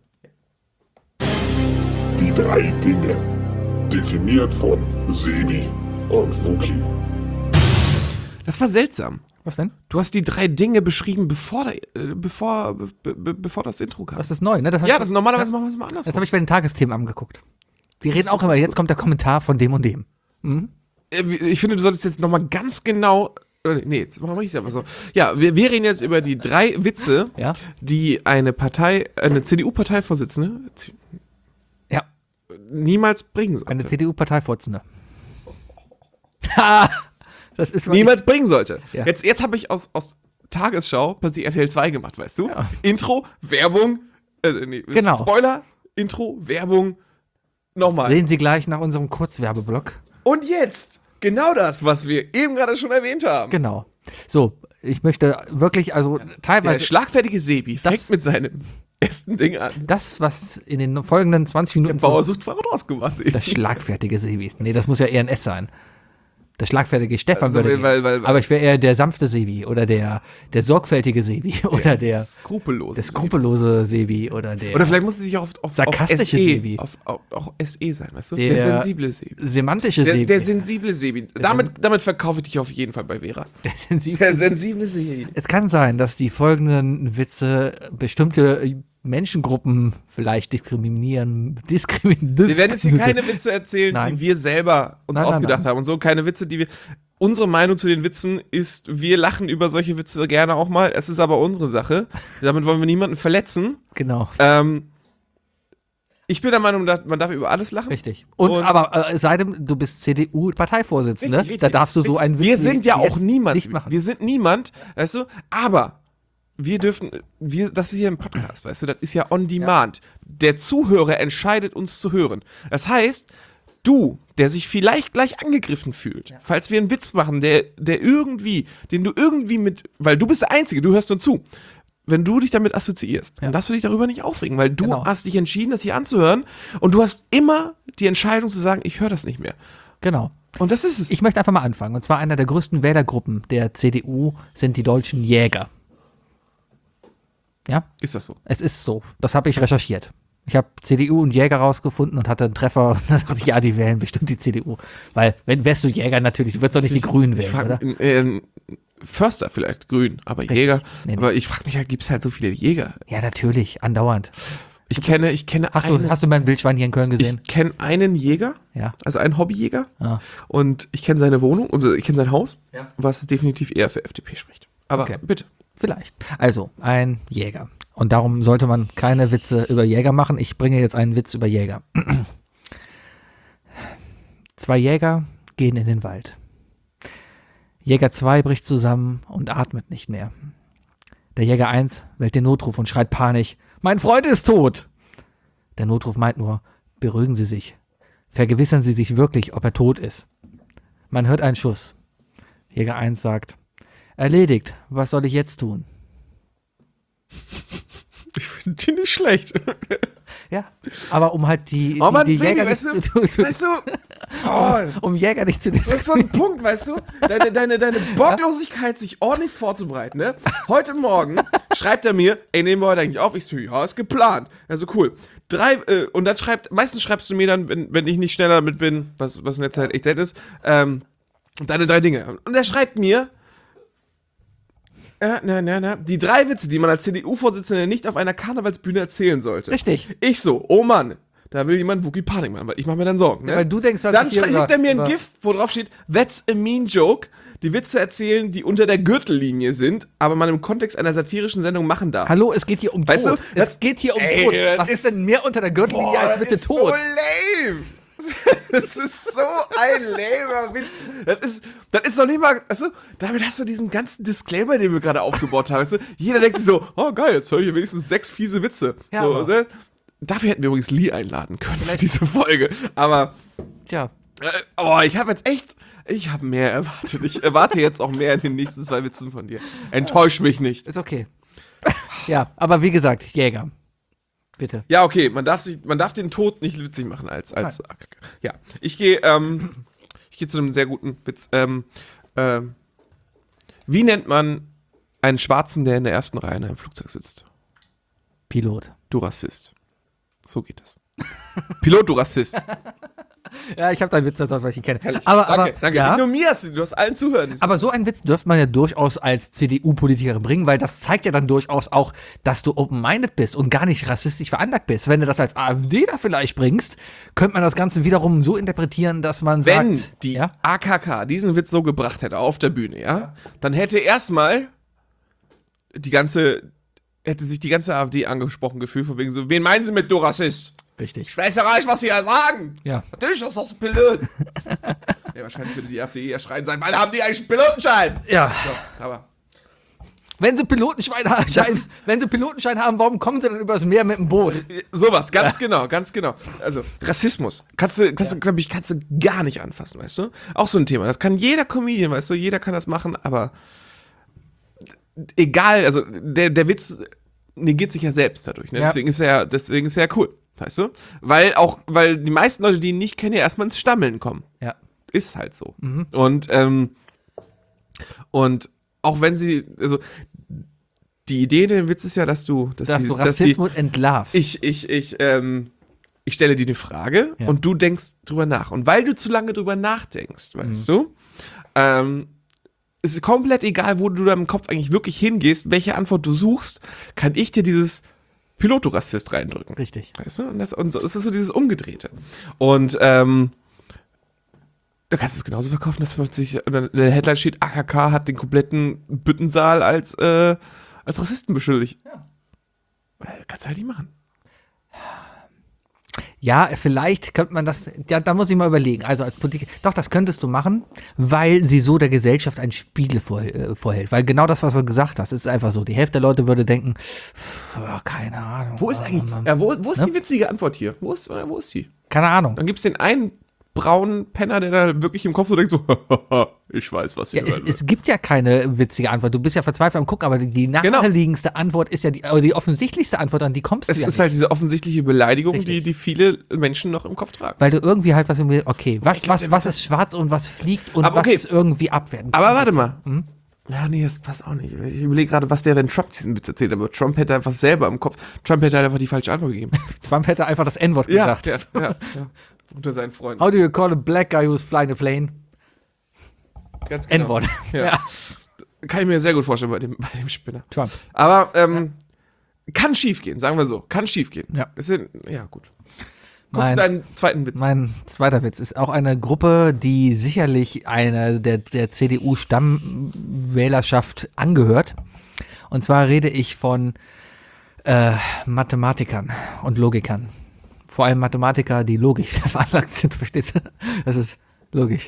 Die 3 Dinge. Definiert von Sebi und Wookie. Das war seltsam. Was denn? Du hast die 3 Dinge beschrieben, bevor das Intro kam. Das ist neu, ne? Das Ja, das normalerweise machen wir es mal anders. Das habe ich bei den Tagesthemen angeguckt. Die reden auch immer, jetzt kommt der Kommentar von dem und dem. Ich finde, du solltest jetzt nochmal ganz genau. Nee, jetzt machen wir es einfach so. Ja, wir reden jetzt über die 3 Witze, Ja. die eine CDU-Parteivorsitzende Ja, niemals bringen sollte. eine CDU-Parteivorsitzende. Ha! Das ist Niemals bringen sollte. Ja. Jetzt habe ich aus Tagesschau plötzlich RTL 2 gemacht, weißt du? Ja. Intro, Werbung, Genau. Spoiler, Intro, Werbung, nochmal. Sehen Sie gleich nach unserem Kurzwerbeblock. Und jetzt genau das, was wir eben gerade schon erwähnt haben. Genau. So, ich möchte wirklich, also Der teilweise schlagfertige Sebi Das- fängt mit seinem ersten Ding an. das, was in den folgenden 20 Minuten Bauer sucht Frau rausgemacht, Sebi. das schlagfertige Sebi. Nee, das muss ja eher ein S sein. Der schlagfertige Stefan Also, würde weil- gehen. Aber ich wäre eher der sanfte Sebi oder der sorgfältige Sebi oder der skrupellose. skrupellose Sebi oder der Oder vielleicht muss es sich auch auf Sarkastische SE, Sebi. auch SE sein, weißt du? Der Der sensible Sebi. semantische Sebi. Der sensible Sebi. Damit verkaufe ich dich auf jeden Fall bei Vera. Der sensible. Der sensible Sebi. Es kann sein, dass die folgenden Witze bestimmte Menschengruppen vielleicht diskriminieren. Wir werden jetzt hier keine Witze erzählen, Nein. die wir selber uns Nein, ausgedacht nein. haben und so. Keine Witze, die wir. Unsere Meinung zu den Witzen ist, wir lachen über solche Witze gerne auch mal. Es ist aber unsere Sache. Damit wollen wir niemanden verletzen. Genau, Ich bin der Meinung, man darf über alles lachen. richtig. Und- Aber seitdem du bist CDU-Parteivorsitzender, Richtig, da darfst du so richtig. einen Witz Wir sind ja wie auch jetzt niemand. nicht machen. Wir sind niemand, weißt du? Aber das ist hier ein Podcast, weißt du? Das ist ja on demand. Der Zuhörer entscheidet, uns zu hören. Das heißt, du, der sich vielleicht gleich angegriffen fühlt, falls wir einen Witz machen, den du irgendwie mit, weil du bist der Einzige, du hörst uns zu. Wenn du dich damit assoziierst, dann darfst du dich darüber nicht aufregen, weil du Genau. hast dich entschieden, das hier anzuhören und du hast immer die Entscheidung zu sagen, ich höre das nicht mehr. Genau. Und das ist es. Ich möchte einfach mal anfangen. Und zwar einer der größten Wählergruppen der CDU sind die deutschen Jäger. Ja, Ist das so? es ist so. Das habe ich recherchiert. Ich habe CDU und Jäger rausgefunden und hatte einen Treffer. Und dann dachte ich, ja, die wählen bestimmt die CDU. Weil, wenn wärst du Jäger natürlich, du würdest doch nicht die Grünen Ich wählen, oder? frage, Förster vielleicht, grün, aber Jäger. Nee, nee. Aber ich frage mich, gibt es halt so viele Jäger? Ja, natürlich, andauernd. Ich kenne Hast einen, du mein Wildschwein hier in Köln gesehen? ich kenne einen Jäger, Ja. also einen Hobbyjäger. Ah. Und ich kenne seine Wohnung, also ich kenne sein Haus, Ja. was definitiv eher für FDP spricht. Aber Okay. bitte. Vielleicht. Also, ein Jäger. Und darum sollte man keine Witze über Jäger machen. Ich bringe jetzt einen Witz über Jäger. 2 Jäger gehen in den Wald. Jäger 2 bricht zusammen und atmet nicht mehr. Der Jäger 1 wählt den Notruf und schreit panisch: Mein Freund ist tot! Der Notruf meint nur: Beruhigen Sie sich. Vergewissern Sie sich wirklich, ob er tot ist. Man hört einen Schuss. Jäger 1 sagt: Erledigt, was soll ich jetzt tun? Ich finde die nicht schlecht. Ja, aber um halt die Mann, die Sebi, Jäger weißt nicht du, um Jäger nicht zu das ist so ein Punkt, weißt du? Deine Bocklosigkeit, sich ordentlich vorzubereiten, ne? Heute Morgen schreibt er mir, ey, nehmen wir heute eigentlich auf? Ich so, ja, ist geplant. Also cool. Und dann meistens schreibst du mir dann, wenn ich nicht schneller damit bin, was in der Zeit echt ist, deine 3 Dinge. Und er schreibt mir, die 3 Witze, die man als CDU-Vorsitzender nicht auf einer Karnevalsbühne erzählen sollte. Richtig. Ich so, oh Mann, da will jemand Wookie Panik machen, weil ich mache mir dann Sorgen. Ne? Ja, weil du denkst, dann schickt er mir ein GIF, wo drauf steht, that's a mean joke. Die Witze erzählen, die unter der Gürtellinie sind, aber man im Kontext einer satirischen Sendung machen darf. Hallo, es geht hier um Weißt Tod. du, Es geht hier um Tod. Was ist denn mehr unter der Gürtellinie als bitte das ist Tod? so lame. Das ist so ein lamer Witz. Das ist doch nicht mal, weißt du, damit hast du diesen ganzen Disclaimer, den wir gerade aufgebaut haben. Weißt du, jeder denkt sich so, oh geil, jetzt höre ich hier wenigstens 6 fiese Witze. Ja, so, aber- ne? Dafür hätten wir übrigens Lee einladen können für diese Folge. Aber, Tja, ich habe mehr erwartet. Ich erwarte jetzt auch mehr in den nächsten 2 Witzen von dir. Enttäusch mich nicht. ist okay. Ja, aber wie gesagt, Jäger. Bitte. Ja, okay, man darf den Tod nicht witzig machen als ja. Ich gehe zu einem sehr guten Witz. Wie nennt man einen Schwarzen, der in der ersten Reihe in einem Flugzeug sitzt? Pilot. Du Rassist. So geht das. Pilot, du Rassist. Ja, ich habe deinen Witz, weil ich ihn kenne. Aber Danke. ja. Nur mir du hast allen zuhören. Aber so einen Witz dürfte man ja durchaus als CDU-Politikerin bringen, weil das zeigt ja dann durchaus auch, dass du open-minded bist und gar nicht rassistisch veranlagt bist. Wenn du das als AfDler vielleicht bringst, könnte man das Ganze wiederum so interpretieren, dass man Wenn sagt, die ja? AKK diesen Witz so gebracht hätte auf der Bühne, ja, dann hätte erstmal hätte sich die ganze AfD angesprochen gefühlt, von wegen so, wen meinen Sie mit du Rassist? Richtig. Ich weiß ja gar nicht, was Sie da sagen. Ja. Natürlich ist das doch ein Pilot. Ja, wahrscheinlich würde die AfD eher schreien sein, weil haben die eigentlich einen Pilotenschein? Ja. So, aber Wenn sie Pilotenschein haben, warum kommen sie dann übers Meer mit dem Boot? sowas, ganz genau. Also, Rassismus. Kannst du, glaube ich, gar nicht anfassen, weißt du? Auch so ein Thema. Das kann jeder Comedian, weißt du, jeder kann das machen, aber egal, also der Witz negiert sich ja selbst dadurch, ne? Ja. Deswegen ist er ja cool, weißt du? Weil die meisten Leute, die ihn nicht kennen, ja erstmal ins Stammeln kommen. Ja. Ist halt so. Und auch wenn sie, also die Idee der Witz ist ja, dass du Rassismus entlarvst. ich stelle dir eine Frage und du denkst drüber nach. Und weil du zu lange drüber nachdenkst, weißt du, ist komplett egal, wo du da im Kopf eigentlich wirklich hingehst, welche Antwort du suchst, kann ich dir dieses Pilot, du Rassist reindrücken. Richtig. Weißt du? Und das ist so dieses Umgedrehte. Und du kannst es genauso verkaufen, dass plötzlich in der Headline steht, AKK hat den kompletten Büttensaal als Rassisten beschuldigt. Ja. Kannst du halt nicht machen. Ja, vielleicht könnte man das, ja, da muss ich mal überlegen. Also als Politiker, doch, das könntest du machen, weil sie so der Gesellschaft einen Spiegel vorhält. Weil genau das, was du gesagt hast, ist einfach so. Die Hälfte der Leute würde denken, keine Ahnung. Wo ist eigentlich, wo ist die witzige Antwort hier? Wo ist die? Keine Ahnung. Dann gibt es den einen braunen Penner, der da wirklich im Kopf so denkt, so, ich weiß, was hier Ja, es gibt ja keine witzige Antwort. Du bist ja verzweifelt am Gucken, aber die naheliegendste Antwort ist ja die offensichtlichste Antwort, an die kommst du Es ja ist nicht. halt diese offensichtliche Beleidigung, Richtig. die viele Menschen noch im Kopf tragen. Weil du irgendwie halt okay, was ist schwarz und was fliegt und Aber was okay. ist irgendwie abwertend. Aber warte mal. Ja, nee, das passt auch nicht. Ich überlege gerade, was wäre, wenn Trump diesen Witz erzählt, aber Trump hätte einfach selber im Kopf, Trump hätte halt einfach die falsche Antwort gegeben. Trump hätte einfach das N-Wort gesagt. ja. Unter seinen Freunden. How do you call a black guy who's flying a plane? Ganz genau. N-Wort. Ja. Kann ich mir sehr gut vorstellen bei dem Spinner. Trump. Aber kann schief gehen, sagen wir so. Kann schief gehen. Ja. Ja, gut. Guck zu deinen zweiten Witz. Mein zweiter Witz ist auch eine Gruppe, die sicherlich einer der CDU-Stammwählerschaft angehört. Und zwar rede ich von Mathematikern und Logikern. Vor allem Mathematiker, die logisch veranlagt sind, verstehst du? Das ist logisch.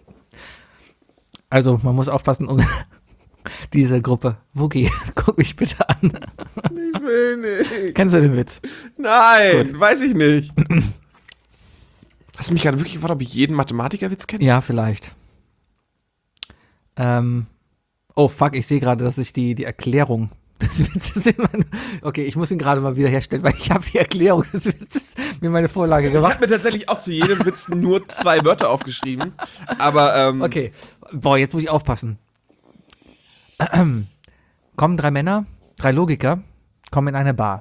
Also, man muss aufpassen um diese Gruppe. Wookie, guck mich bitte an. Ich will nicht. Kennst du den Witz? Nein, Gut. weiß ich nicht. Hast du mich gerade wirklich gefragt, ob ich jeden Mathematikerwitz kenne? Ja, vielleicht. Oh, fuck, ich sehe gerade, dass ich die Erklärung des Witzes Okay, ich muss ihn gerade mal wieder herstellen, weil ich habe die Erklärung des Witzes mir meine Vorlage Ich gemacht. habe mir tatsächlich auch zu jedem Witz nur 2 Wörter aufgeschrieben. Aber, Okay, boah, jetzt muss ich aufpassen. Kommen 3 Männer, 3 Logiker, kommen in eine Bar.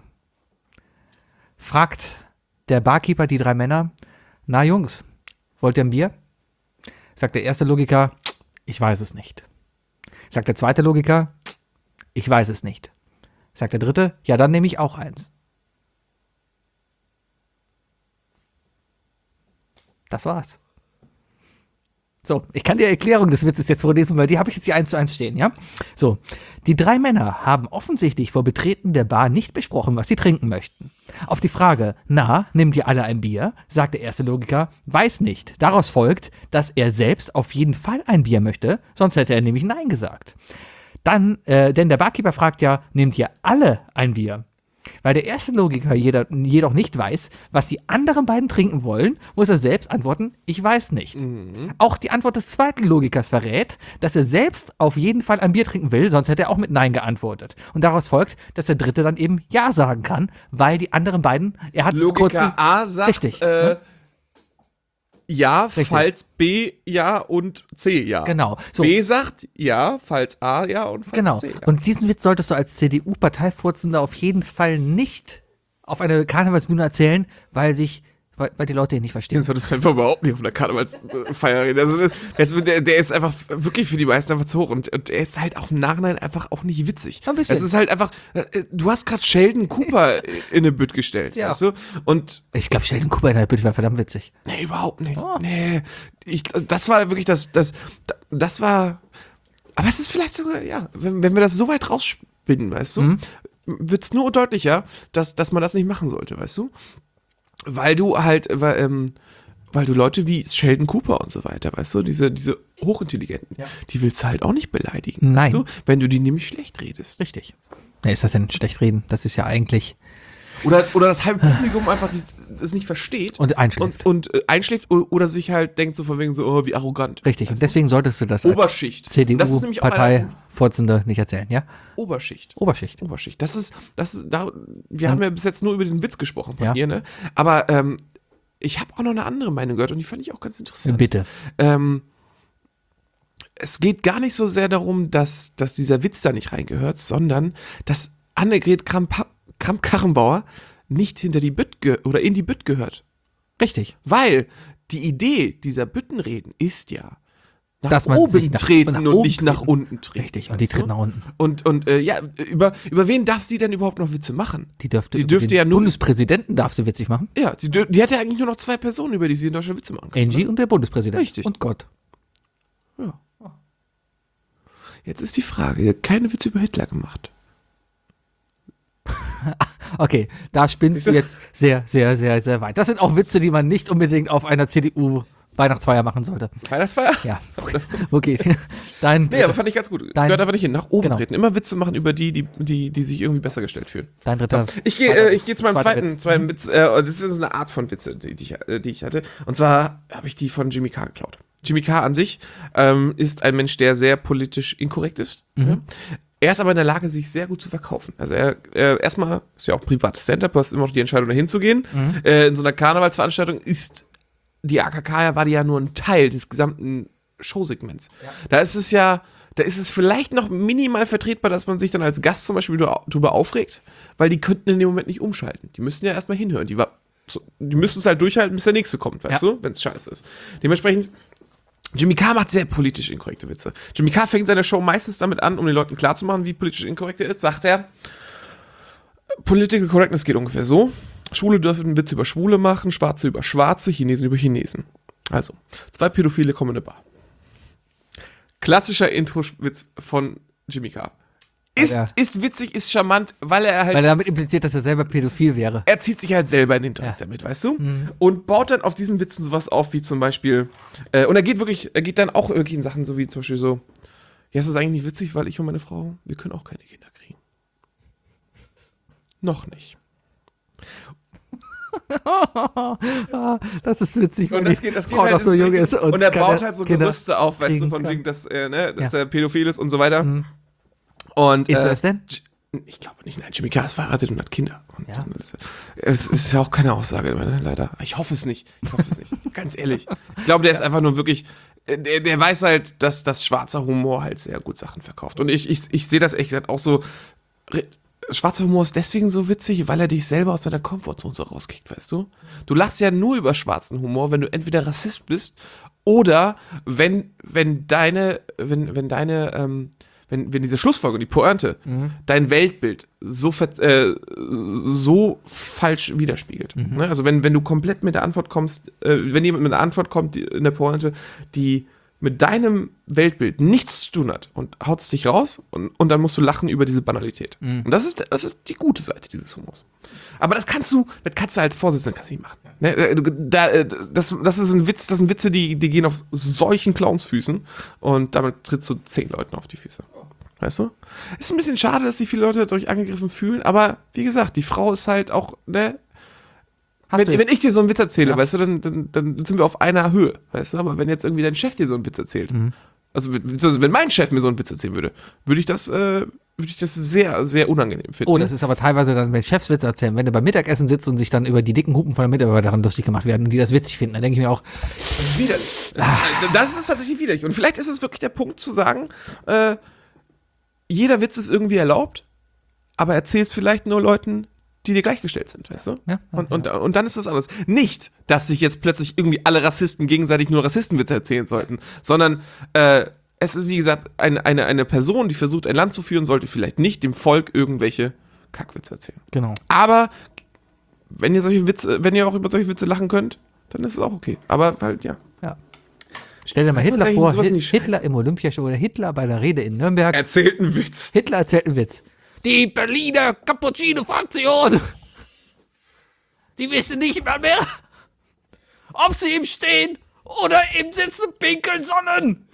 Fragt der Barkeeper die 3 Männer, na Jungs, wollt ihr ein Bier? Sagt der erste Logiker, ich weiß es nicht. Sagt der zweite Logiker, ich weiß es nicht. Sagt der dritte, ja, dann nehme ich auch eins. Das war's. So, ich kann die Erklärung des Witzes jetzt vorlesen, weil die habe ich jetzt hier 1:1 stehen, ja? So, die 3 Männer haben offensichtlich vor Betreten der Bar nicht besprochen, was sie trinken möchten. Auf die Frage, na, nehmt ihr alle ein Bier? Sagt der erste Logiker, weiß nicht. Daraus folgt, dass er selbst auf jeden Fall ein Bier möchte, sonst hätte er nämlich Nein gesagt. Dann, denn der Barkeeper fragt ja, nehmt ihr alle ein Bier? Weil der erste Logiker jedoch nicht weiß, was die anderen beiden trinken wollen, muss er selbst antworten, ich weiß nicht. Auch die Antwort des zweiten Logikers verrät, dass er selbst auf jeden Fall ein Bier trinken will, sonst hätte er auch mit Nein geantwortet. Und daraus folgt, dass der dritte dann eben Ja sagen kann, weil die anderen beiden, er hat es kurz... Logiker A sagt, Richtig, ne? ja, Richtig. falls B ja und C ja. Genau. So. B sagt ja, falls A ja und falls Genau. C ja. Und diesen Witz solltest du als CDU-Parteivorsitzender auf jeden Fall nicht auf einer Karnevalsbühne erzählen, weil die Leute ihn nicht verstehen. Das solltest du einfach überhaupt nicht auf einer Karnevalsfeier reden. Also, der ist einfach wirklich für die meisten einfach zu hoch. Und der ist halt auch im Nachhinein einfach auch nicht witzig. Ein bisschen. Es ist halt einfach, du hast gerade Sheldon Cooper in eine Bütt gestellt, Ja. weißt du? Und Ich glaube, Sheldon Cooper in der Bitte wäre verdammt witzig. nee, überhaupt nicht. Oh. Nee. Das war wirklich das war, aber es ist vielleicht sogar, ja, wenn wir das so weit rausspinnen, weißt du, wird's nur deutlicher, dass man das nicht machen sollte, weißt du? Weil du halt, weil du Leute wie Sheldon Cooper und so weiter, weißt du, diese Hochintelligenten, die willst du halt auch nicht beleidigen, Nein. weißt du, wenn du die nämlich schlecht redest. Richtig. Na, ist das denn schlecht reden? Das ist ja eigentlich... Oder das halbe Publikum einfach das nicht versteht. Und einschläft. Und einschläft oder sich halt denkt so von wegen so, oh, wie arrogant. Richtig. Und deswegen solltest du das als Oberschicht. Das ist nämlich auch CDU-Parteivorsitzende nicht erzählen, ja? Oberschicht. Oberschicht. Wir haben ja bis jetzt nur über diesen Witz gesprochen von Ja. ihr, ne? Aber ich habe auch noch eine andere Meinung gehört und die fand ich auch ganz interessant. Bitte. Es geht gar nicht so sehr darum, dass dieser Witz da nicht reingehört, sondern dass Annegret Kramp-Karrenbauer nicht hinter die Bütt oder in die Bütt gehört. Richtig. Weil die Idee dieser Büttenreden ist ja, nach Dass man sich oben nach treten und oben nicht nach treten. unten treten. Richtig. Und die weißt du? treten nach unten. Und ja, über wen darf sie denn überhaupt noch Witze machen? Die dürfte dürfte den ja nur. Bundespräsidenten darf sie witzig machen. Ja, die hat ja eigentlich nur noch 2 Personen, über die sie in Deutschland Witze machen kann. Angie ne? und der Bundespräsident. Richtig. Und Gott. Ja. Jetzt ist die Frage, keine Witze über Hitler gemacht. Okay, da spinnst du jetzt sehr, sehr, sehr, sehr weit. Das sind auch Witze, die man nicht unbedingt auf einer CDU-Weihnachtsfeier machen sollte. Weihnachtsfeier? Ja, okay. Dein Nee, aber fand ich ganz gut. Gehört einfach nicht hin. Nach oben Genau. treten. Immer Witze machen über die sich irgendwie besser gestellt fühlen. dein dritter. Ich gehe zu meinem Zweiter zweiten Witz. Das ist eine Art von Witze, die ich hatte. Und zwar habe ich die von Jimmy Carr geklaut. Jimmy Carr an sich ist ein Mensch, der sehr politisch inkorrekt ist. Ja. Er ist aber in der Lage, sich sehr gut zu verkaufen. Also er erstmal ist ja auch ein privates Stand-up, du hast immer noch die Entscheidung, dahin zu gehen. In so einer Karnevalsveranstaltung ist die AKK war die ja nur ein Teil des gesamten Showsegments. Ja. Da ist es vielleicht noch minimal vertretbar, dass man sich dann als Gast zum Beispiel darüber aufregt, weil die könnten in dem Moment nicht umschalten. Die müssen ja erstmal hinhören. Die müssen es halt durchhalten, bis der Nächste kommt, weißt du, wenn es scheiße ist. Dementsprechend Jimmy Carr macht sehr politisch inkorrekte Witze. Jimmy Carr fängt seine Show meistens damit an, um den Leuten klarzumachen, wie politisch inkorrekt er ist, sagt er, Political Correctness geht ungefähr so, Schwule dürfen Witze über Schwule machen, Schwarze über Schwarze, Chinesen über Chinesen. Also, 2 Pädophile kommen in eine Bar. Klassischer Intro-Witz von Jimmy Carr. Ist witzig, ist charmant, weil er halt... Weil er damit impliziert, dass er selber pädophil wäre. Er zieht sich halt selber in den Dreck damit, weißt du? Und baut dann auf diesen Witzen sowas auf, wie zum Beispiel, und er geht dann auch wirklich in Sachen so wie zum Beispiel so, ja, es ist eigentlich nicht witzig, weil ich und meine Frau, wir können auch keine Kinder kriegen. Noch nicht. Das ist witzig, Und das geht Frau halt noch so ins jung Ding. ist. Und er baut halt so Kinder Gerüste auf, weißt du, kriegen von kann. wegen, dass er pädophil ist und so weiter. Und, Ist er es denn? Ich glaube nicht, nein, Jimmy Carr ist verheiratet und hat Kinder. Und Ja. es ist ja auch keine Aussage, leider. Ich hoffe es nicht. Ganz ehrlich. Ich glaube, der ist einfach nur wirklich, der weiß halt, dass das schwarzer Humor halt sehr gut Sachen verkauft. Und ich sehe das ehrlich gesagt auch so, schwarzer Humor ist deswegen so witzig, weil er dich selber aus deiner Komfortzone so rauskickt, weißt du? Du lachst ja nur über schwarzen Humor, wenn du entweder Rassist bist oder wenn diese Schlussfolgerung, die Pointe, dein Weltbild so falsch widerspiegelt. Ne? Also wenn du komplett mit der Antwort kommst, wenn jemand mit einer Antwort kommt in der Pointe, die mit deinem Weltbild nichts zu tun hat und haut's dich raus und dann musst du lachen über diese Banalität. Und das ist die gute Seite dieses Humors. Aber das kannst du als Vorsitzender nicht machen. Ne? Das ist ein Witz, das sind Witze, die gehen auf solchen Clownsfüßen und damit trittst du 10 Leuten auf die Füße. Weißt du? Ist ein bisschen schade, dass sich viele Leute dadurch angegriffen fühlen, aber wie gesagt, die Frau ist halt auch, ne? Wenn ich dir so einen Witz erzähle, weißt du, dann sind wir auf einer Höhe, weißt du, aber wenn jetzt irgendwie dein Chef dir so einen Witz erzählt, also wenn mein Chef mir so einen Witz erzählen würde ich das sehr, sehr unangenehm finden. Oh, das ist aber teilweise dann, wenn Chefs Witze erzählen, wenn du beim Mittagessen sitzt und sich dann über die dicken Hupen von der Mitarbeiterin lustig gemacht werden und die das witzig finden, dann denke ich mir auch, Das ist widerlich. Das ist tatsächlich widerlich. Und vielleicht ist es wirklich der Punkt zu sagen, jeder Witz ist irgendwie erlaubt, aber erzähl's vielleicht nur Leuten, die dir gleichgestellt sind, weißt du? Ja, und dann ist das anders. Nicht, dass sich jetzt plötzlich irgendwie alle Rassisten gegenseitig nur Rassistenwitze erzählen sollten, sondern es ist, wie gesagt, eine Person, die versucht, ein Land zu führen, sollte vielleicht nicht dem Volk irgendwelche Kackwitze erzählen. genau. Aber wenn ihr auch über solche Witze lachen könnt, dann ist es auch okay. Aber halt, ja. Ja. Stell dir mal Hat man Hitler eigentlich vor, sowas nicht- Hitler im Olympiashow oder Hitler bei der Rede in Nürnberg. Erzählt einen Witz. Hitler erzählt einen Witz. Die Berliner Cappuccino-Fraktion, die wissen nicht mal mehr, ob sie im Stehen oder im Sitzen pinkeln sollen.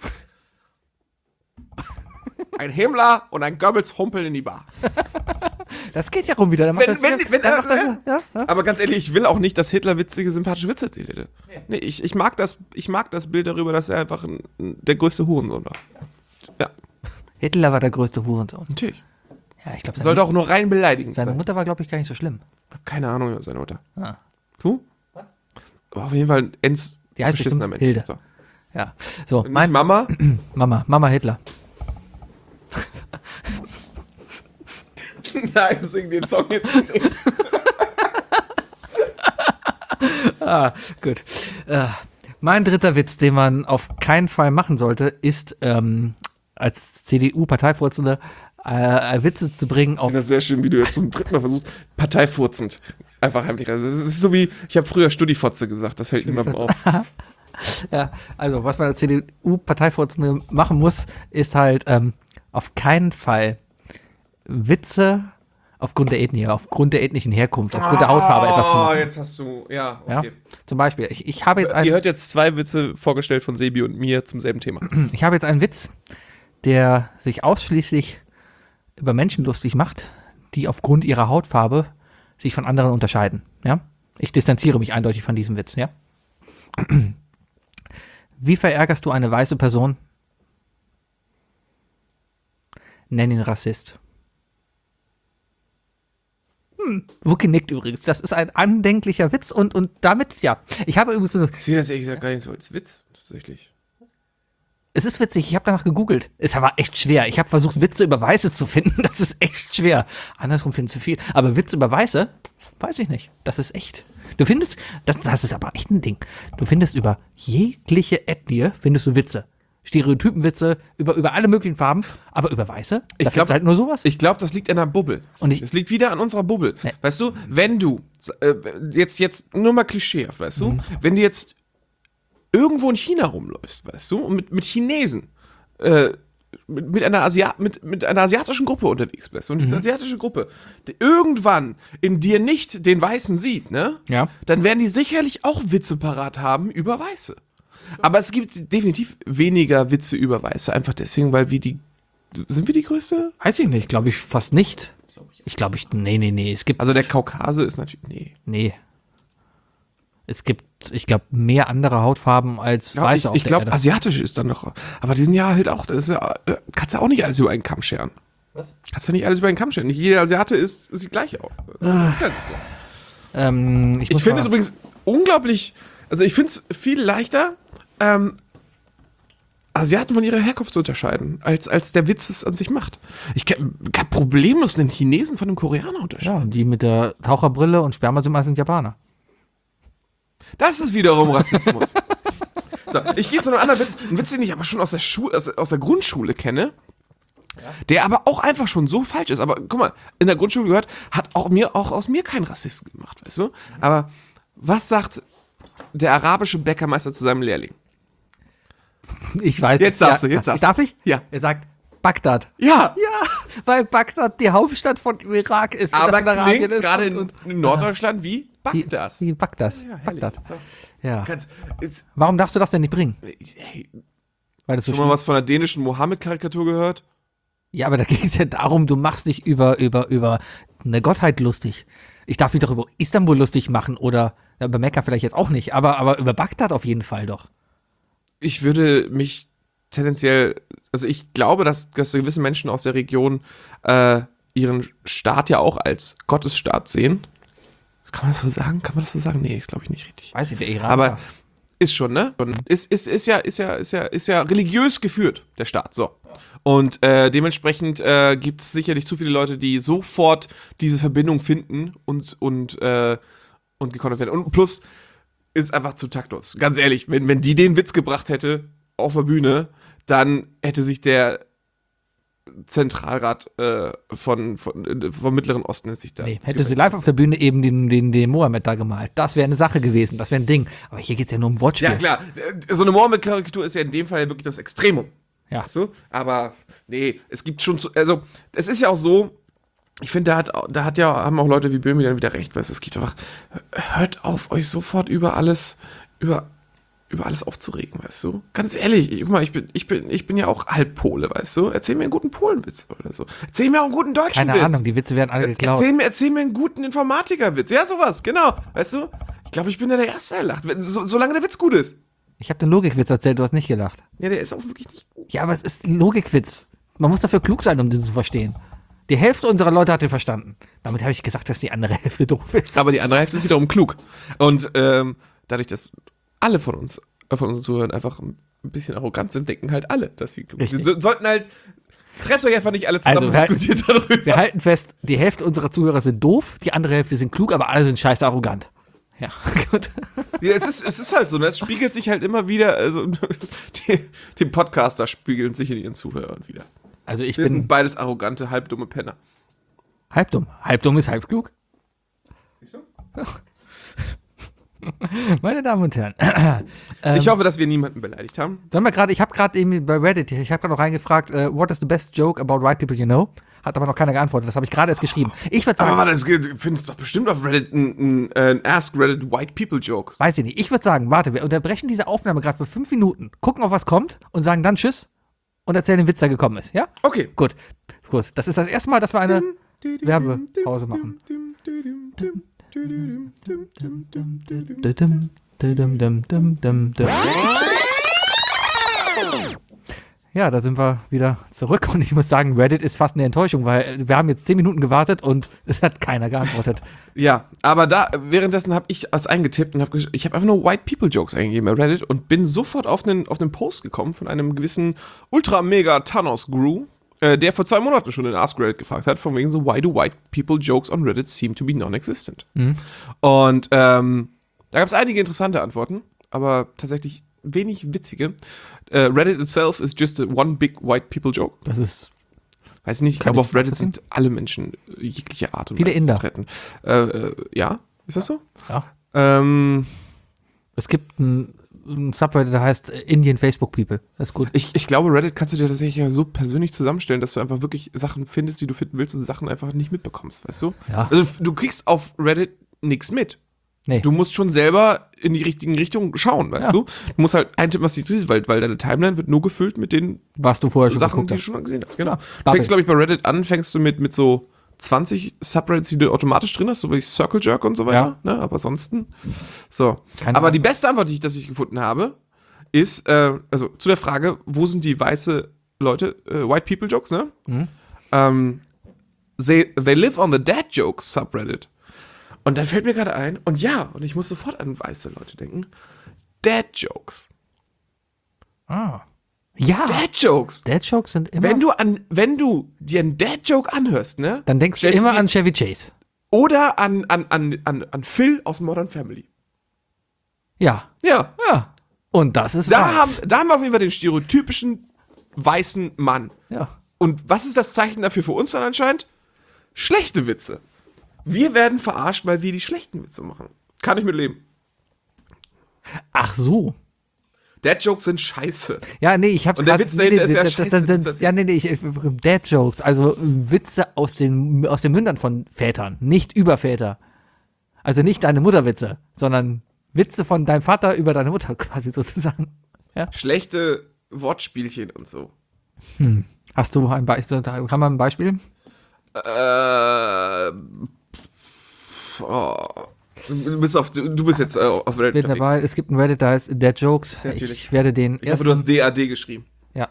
Ein Himmler und ein Goebbels humpeln in die Bar. Das geht ja rum wieder. Dann macht das wieder- ja. Aber ganz ehrlich, ich will auch nicht, dass Hitler witzige, sympathische Witze erzählt hätte. Nee, ich mag das Bild darüber, dass er einfach der größte Hurensohn war. Ja, Hitler war der größte Hurensohn. natürlich. Ja, ich glaube, Sollte auch nur rein beleidigend seine sein. Mutter war, glaube ich, gar nicht so schlimm. Keine Ahnung über seine Mutter. Ah. Du? Was? Aber auf jeden Fall ein Die heißt beschissener bestimmt Mensch. Hilde. So. Ja. So, Nicht Mama? Mama Hitler. Nein, sing den Song jetzt nicht. Gut. Mein dritter Witz, den man auf keinen Fall machen sollte, ist, als CDU-Parteivorsitzende Witze zu bringen Ich auf. finde das sehr schön, wie du jetzt zum dritten Mal versuchst, parteifurzend. Einfach heimlich. Also, es ist so wie, ich habe früher Studifotze gesagt, das fällt niemandem auf. Ja, also was man als CDU-Parteivorsitzende machen muss, ist halt auf keinen Fall Witze aufgrund der Ethnie, aufgrund der ethnischen Herkunft, aufgrund der Hautfarbe etwas zu machen. Jetzt hast du, ja, Ja? okay. Zum Beispiel, ich habe jetzt Ihr hört jetzt 2 Witze vorgestellt von Sebi und mir zum selben Thema. Ich habe jetzt einen Witz, der sich ausschließlich über Menschen lustig macht, die aufgrund ihrer Hautfarbe sich von anderen unterscheiden. Ja? Ich distanziere mich eindeutig von diesem Witz. Ja? Wie verärgerst du eine weiße Person? Nenn ihn Rassist. Wookie nickt übrigens. Das ist ein andenklicher Witz und damit, ja. Ich habe übrigens so, Ich sehe das ehrlich gesagt gar nicht so als Witz, tatsächlich. es ist witzig, ich habe danach gegoogelt. Es war echt schwer. Ich habe versucht, Witze über Weiße zu finden. Das ist echt schwer. Andersrum findest du viel. Aber Witze über Weiße, weiß ich nicht. Das ist echt. Du findest, das ist aber echt ein Ding. Du findest über jegliche Ethnie, findest du Witze. Stereotypenwitze über alle möglichen Farben, aber über Weiße, da Ich findest glaub- du halt nur sowas. Ich glaube, das liegt an der Bubble. Und Es liegt wieder an unserer Bubble. Nee. Weißt du, wenn du, jetzt nur mal klischeehaft, weißt du, wenn du jetzt irgendwo in China rumläufst, weißt du, und mit Chinesen, mit einer asiatischen Gruppe unterwegs bist und diese asiatische Gruppe die irgendwann in dir nicht den Weißen sieht, ne? Ja. Dann werden die sicherlich auch Witze parat haben über Weiße. Aber es gibt definitiv weniger Witze über Weiße, einfach deswegen, weil sind wir die größte? Weiß ich nicht, glaube ich fast nicht. Nee. Es gibt, Also der Kaukase ist natürlich, nee. Es gibt, ich glaube, mehr andere Hautfarben als Weiße auf Ich der glaube, Erde. asiatisch ist dann noch, aber die sind ja halt auch, das ist ja, kannst ja auch nicht alles über einen Kamm scheren. Was? Kannst du nicht alles über den Kamm stellen. Nicht jeder Asiate sieht gleich aus. Das ist ja nicht so. Ich finde es übrigens unglaublich, also ich finde es viel leichter, Asiaten von ihrer Herkunft zu unterscheiden, als der Witz es an sich macht. Ich kann problemlos einen Chinesen von einem Koreaner unterscheiden. Ja, die mit der Taucherbrille und Sperma sind meistens Japaner. Das ist wiederum Rassismus. So, ich gehe zu einem anderen Witz. Ein Witz, den ich aber schon aus der Grundschule kenne, der aber auch einfach schon so falsch ist. Aber guck mal, in der Grundschule gehört, hat auch aus mir keinen Rassisten gemacht, weißt du? Aber was sagt der arabische Bäckermeister zu seinem Lehrling? Ich weiß. Jetzt darfst du. Darf ich? Ja. Er sagt Bagdad. Ja. Ja, weil Bagdad die Hauptstadt von Irak ist. Aber das von Arabien klingt ist gerade und- in Norddeutschland wie Bagdas. Wie Bagdad. Ja, herrlich. Bagdad. So. Ja. Jetzt, Warum darfst du das denn nicht bringen? hey, Weil das so schon mal schlimm- was von der dänischen Mohammed-Karikatur gehört? Ja, aber da ging es ja darum, du machst dich über eine Gottheit lustig. Ich darf mich doch über Istanbul lustig machen oder über Mekka vielleicht jetzt auch nicht, aber über Bagdad auf jeden Fall doch. Ich würde mich tendenziell, also ich glaube, dass gewisse Menschen aus der Region ihren Staat ja auch als Gottesstaat sehen. Kann man das so sagen? Nee, ist glaube ich nicht richtig. Weiß ich, der Irak. Aber ist schon, ne? Ist ja religiös geführt, der Staat, so. Und dementsprechend gibt es sicherlich zu viele Leute, die sofort diese Verbindung finden und gekontert werden. Und plus ist einfach zu taktlos. Ganz ehrlich, wenn die den Witz gebracht hätte auf der Bühne, dann hätte sich der Zentralrat vom Mittleren Osten hätte sie live auf der Bühne eben den Mohammed da gemalt. Das wäre eine Sache gewesen, das wäre ein Ding. Aber hier geht es ja nur um Wortspiel. Ja, klar. So eine Mohammed-Karikatur ist ja in dem Fall wirklich das Extremum. Ja. Weißt du? Aber nee, es gibt schon, also es ist ja auch so, ich finde, haben auch Leute wie Böhmi dann wieder recht, weil es gibt einfach, hört auf, euch sofort über alles aufzuregen, weißt du? Ganz ehrlich, guck mal, ich bin ja auch halb Pole, weißt du? Erzähl mir einen guten Polenwitz oder so. Erzähl mir auch einen guten deutschen Keine Witz. Ahnung, die Witze werden alle geklaut. Erzähl mir einen guten Informatikerwitz. Ja, sowas, genau. Weißt du? Ich glaube, ich bin da der Erste, der lacht, solange der Witz gut ist. Ich habe den Logikwitz erzählt, du hast nicht gelacht. Ja, der ist auch wirklich nicht gut. Ja, aber es ist ein Logikwitz. Man muss dafür klug sein, um den zu verstehen. Die Hälfte unserer Leute hat den verstanden. Damit habe ich gesagt, dass die andere Hälfte doof ist. Aber die andere Hälfte ist wiederum klug. Und dadurch, dass alle von unseren Zuhörern einfach ein bisschen arrogant sind, denken halt alle, dass sie klug sind. Sie sollten halt, trefft euch einfach nicht alle zusammen Also, und diskutiert darüber. Wir halten fest, die Hälfte unserer Zuhörer sind doof, die andere Hälfte sind klug, aber alle sind scheiße arrogant. Ja, gut. Ja, es ist halt so, ne? Es spiegelt sich halt immer wieder, also die Podcaster spiegeln sich in ihren Zuhörern wieder. Also ich Wir bin sind beides arrogante, halbdumme Penner. halbdumm. Halbdumm ist halb klug. Siehst du? Meine Damen und Herren. Ich hoffe, dass wir niemanden beleidigt haben. Sollen wir gerade, ich habe gerade eben bei Reddit, ich habe gerade noch reingefragt, what is the best joke about white people you know? Hat aber noch keiner geantwortet, das habe ich gerade erst geschrieben. Ich würde sagen, Aber warte, du findest doch bestimmt auf Reddit ein Ask Reddit White People Joke. weiß ich nicht, ich würde sagen, warte, wir unterbrechen diese Aufnahme gerade für 5 Minuten, gucken, auf was kommt und sagen dann Tschüss und erzählen den Witz, der gekommen ist, ja? Okay. Gut, das ist das erste Mal, dass wir eine Werbepause machen. Ja, da sind wir wieder zurück und ich muss sagen, Reddit ist fast eine Enttäuschung, weil wir haben jetzt 10 Minuten gewartet und es hat keiner geantwortet. Ja, aber währenddessen habe ich was eingetippt und ich habe einfach nur White People Jokes eingegeben bei Reddit und bin sofort auf einen Post gekommen von einem gewissen Ultra-Mega-Thanos-Guru, der vor 2 Monaten schon in Ask Reddit gefragt hat, von wegen so, why do white people jokes on Reddit seem to be non-existent? Und da gab es einige interessante Antworten, aber tatsächlich wenig witzige. Reddit itself is just one big white people joke. Das ist Weiß nicht, ich Kann glaube, ich auf Reddit nachvollziehen. sind alle Menschen jeglicher Art und Viele Weise Inder. vertreten. Ja, ist das so? Ja. Es gibt ein Subreddit, der heißt Indian Facebook People. Das ist gut. Ich glaube, Reddit kannst du dir tatsächlich ja so persönlich zusammenstellen, dass du einfach wirklich Sachen findest, die du finden willst und Sachen einfach nicht mitbekommst, weißt du? Ja. Also du kriegst auf Reddit nichts mit. Nee. Du musst schon selber in die richtigen Richtungen schauen, weißt Ja. du? Du musst halt eintippen, was dich interessiert, weil deine Timeline wird nur gefüllt mit den Was du vorher schon Sachen, geguckt die du hast. schon mal gesehen hast. Genau. Du Bubble. fängst, glaube ich, bei Reddit an, fängst du mit so 20 Subreddits, die du automatisch drin hast, so wie Circle Jerk und so weiter. Ne? Aber ansonsten, so. Keine Aber Ahnung. die beste Antwort, die ich gefunden habe, ist, also zu der Frage, wo sind die weiße Leute, White People Jokes, ne? They live on the Dad Jokes Subreddit. Und dann fällt mir gerade ein, und ich muss sofort an weiße Leute denken, Dad Jokes. Ja. Dad Jokes. Dad Jokes sind immer. Wenn du dir einen Dad Joke anhörst, ne? Dann denkst du stellst immer dir- an Chevy Chase. Oder an Phil aus Modern Family. Ja. Ja. Ja. Und das ist Da weiß. haben wir auf jeden Fall den stereotypischen weißen Mann. Ja. Und was ist das Zeichen dafür für uns dann anscheinend? Schlechte Witze. Wir werden verarscht, weil wir die schlechten Witze machen. Kann ich mit leben. Ach so. Dad-Jokes sind scheiße. Ja, nee, ich hab's Und der grad- Witz dahinter ist ja scheiße. Ja, Dad-Jokes, also Witze aus den Mündern von Vätern, nicht über Väter. Also nicht deine Mutterwitze, sondern Witze von deinem Vater über deine Mutter quasi sozusagen. Schlechte Wortspielchen und so. Hast du ein Beispiel? Kann man ein Beispiel? Du bist jetzt auf Reddit Bin unterwegs. dabei. Es gibt einen Reddit, da heißt Dad Jokes. Natürlich. Ich werde den Ich hoffe, du hast DAD geschrieben. Ja.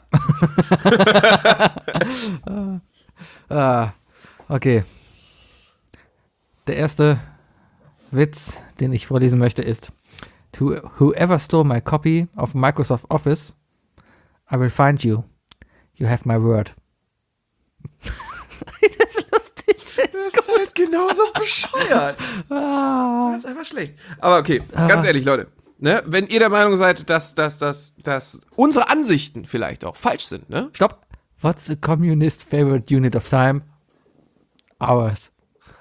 Okay. Der erste Witz, den ich vorlesen möchte, ist: To whoever stole my copy of Microsoft Office, I will find you. You have my word. Das ist lustig. Das ist halt genauso bescheuert. Das ist einfach schlecht. Aber okay, ganz ehrlich, Leute. Ne, wenn ihr der Meinung seid, dass unsere Ansichten vielleicht auch falsch sind, ne? Stopp. What's the communist favorite unit of time? Ours.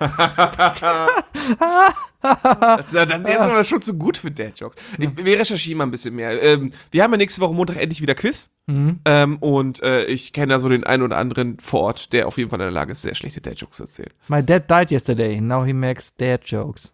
Das ist aber schon zu gut für Dad-Jokes. Wir recherchieren mal ein bisschen mehr. Wir haben ja nächste Woche Montag endlich wieder Quiz. Und ich kenne da so den einen oder anderen vor Ort, der auf jeden Fall in der Lage ist, sehr schlechte Dad-Jokes zu erzählen. My dad died yesterday. Now he makes dad jokes.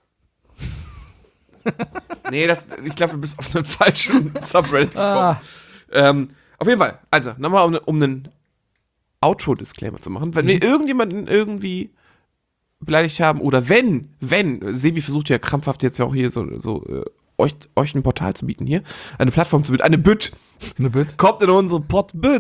Nee, ich glaube, du bist auf einen falschen Subreddit gekommen. Auf jeden Fall, also, nochmal um einen Outro-Disclaimer zu machen. Wenn wir irgendjemanden irgendwie beleidigt haben oder wenn, Sebi versucht ja krampfhaft jetzt ja auch hier euch ein Portal zu bieten hier, eine Plattform zu bieten, eine Bütt. Eine Bütt? Kommt in unsere Pot-Bütt.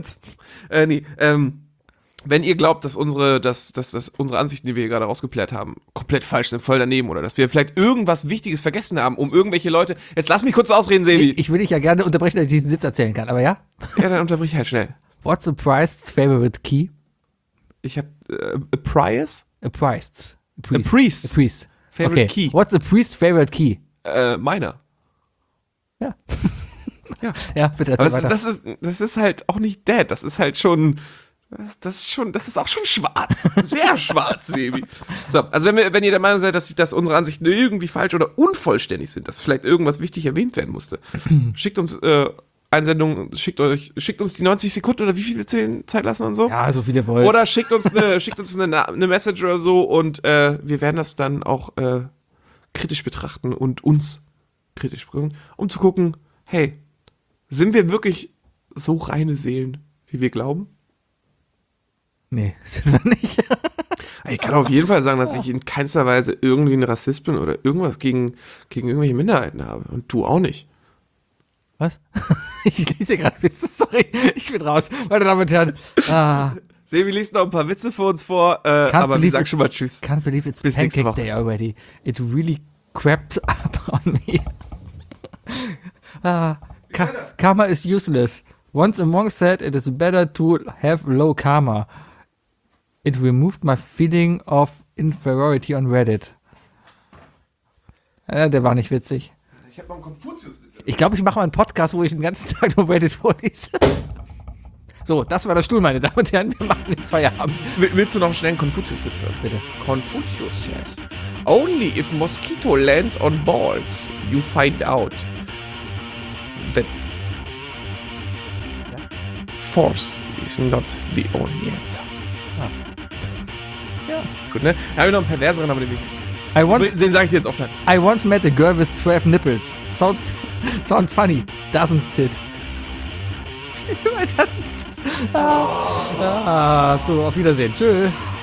Wenn ihr glaubt, dass unsere Ansichten, die wir hier gerade rausgeplärt haben, komplett falsch sind, voll daneben oder dass wir vielleicht irgendwas Wichtiges vergessen haben, um irgendwelche Leute. Jetzt lass mich kurz ausreden, Sebi. Ich will dich ja gerne unterbrechen, dass ich diesen Sitz erzählen kann, aber ja? Ja, dann unterbrich halt schnell. What's the priest's favorite key? Ich hab a priest? A priest. A priest. A priest. Favorite Okay. key. What's the priest's favorite key? Meiner. Ja. Ja. Ja, bitte Aber erzähl weiter. das ist halt auch nicht dead. Das ist halt schon. Das ist auch schon schwarz. Sehr schwarz, Sebi. So, also wenn ihr der Meinung seid, dass unsere Ansichten irgendwie falsch oder unvollständig sind, dass vielleicht irgendwas wichtig erwähnt werden musste, schickt uns Einsendungen, schickt uns die 90 Sekunden oder wie viel willst du denn Zeit lassen und so? Ja, so viel ihr wollt. Oder schickt uns eine Message oder so und wir werden das dann auch kritisch betrachten und uns kritisch betrachten, um zu gucken, hey, sind wir wirklich so reine Seelen, wie wir glauben? Nee, sind wir nicht. Ich kann auf jeden Fall sagen, dass ich in keinster Weise irgendwie ein Rassist bin oder irgendwas gegen irgendwelche Minderheiten habe. Und du auch nicht. Was? Ich lese hier gerade Witze, sorry. Ich bin raus. Meine Damen und Herren. Sebi liest noch ein paar Witze für uns vor, aber wir sagen schon mal Tschüss. Can't believe it's Bis nächste pancake Woche. day already. It really crept up on me. Karma is useless. Once a monk said it is better to have low karma. It removed my feeling of inferiority on Reddit. Der war nicht witzig. Ich habe noch einen Konfuzius-Witz. Ich glaube, ich mache mal einen Podcast, wo ich den ganzen Tag nur Reddit vorlese. So, das war der Stuhl, meine Damen und Herren. Wir machen den Feierabend. Willst du noch schnell einen Konfuzius-Witz hören? Bitte. Confucius says, only if mosquito lands on balls, you find out that force is not the only answer. Ja. Gut, ne? Da habe ich noch einen perverseren, aber den Den sage ich dir jetzt offline. I once met a girl with 12 nipples. Sounds funny, doesn't it? Verstehst du mal, doesn't it? So, auf Wiedersehen. Tschö.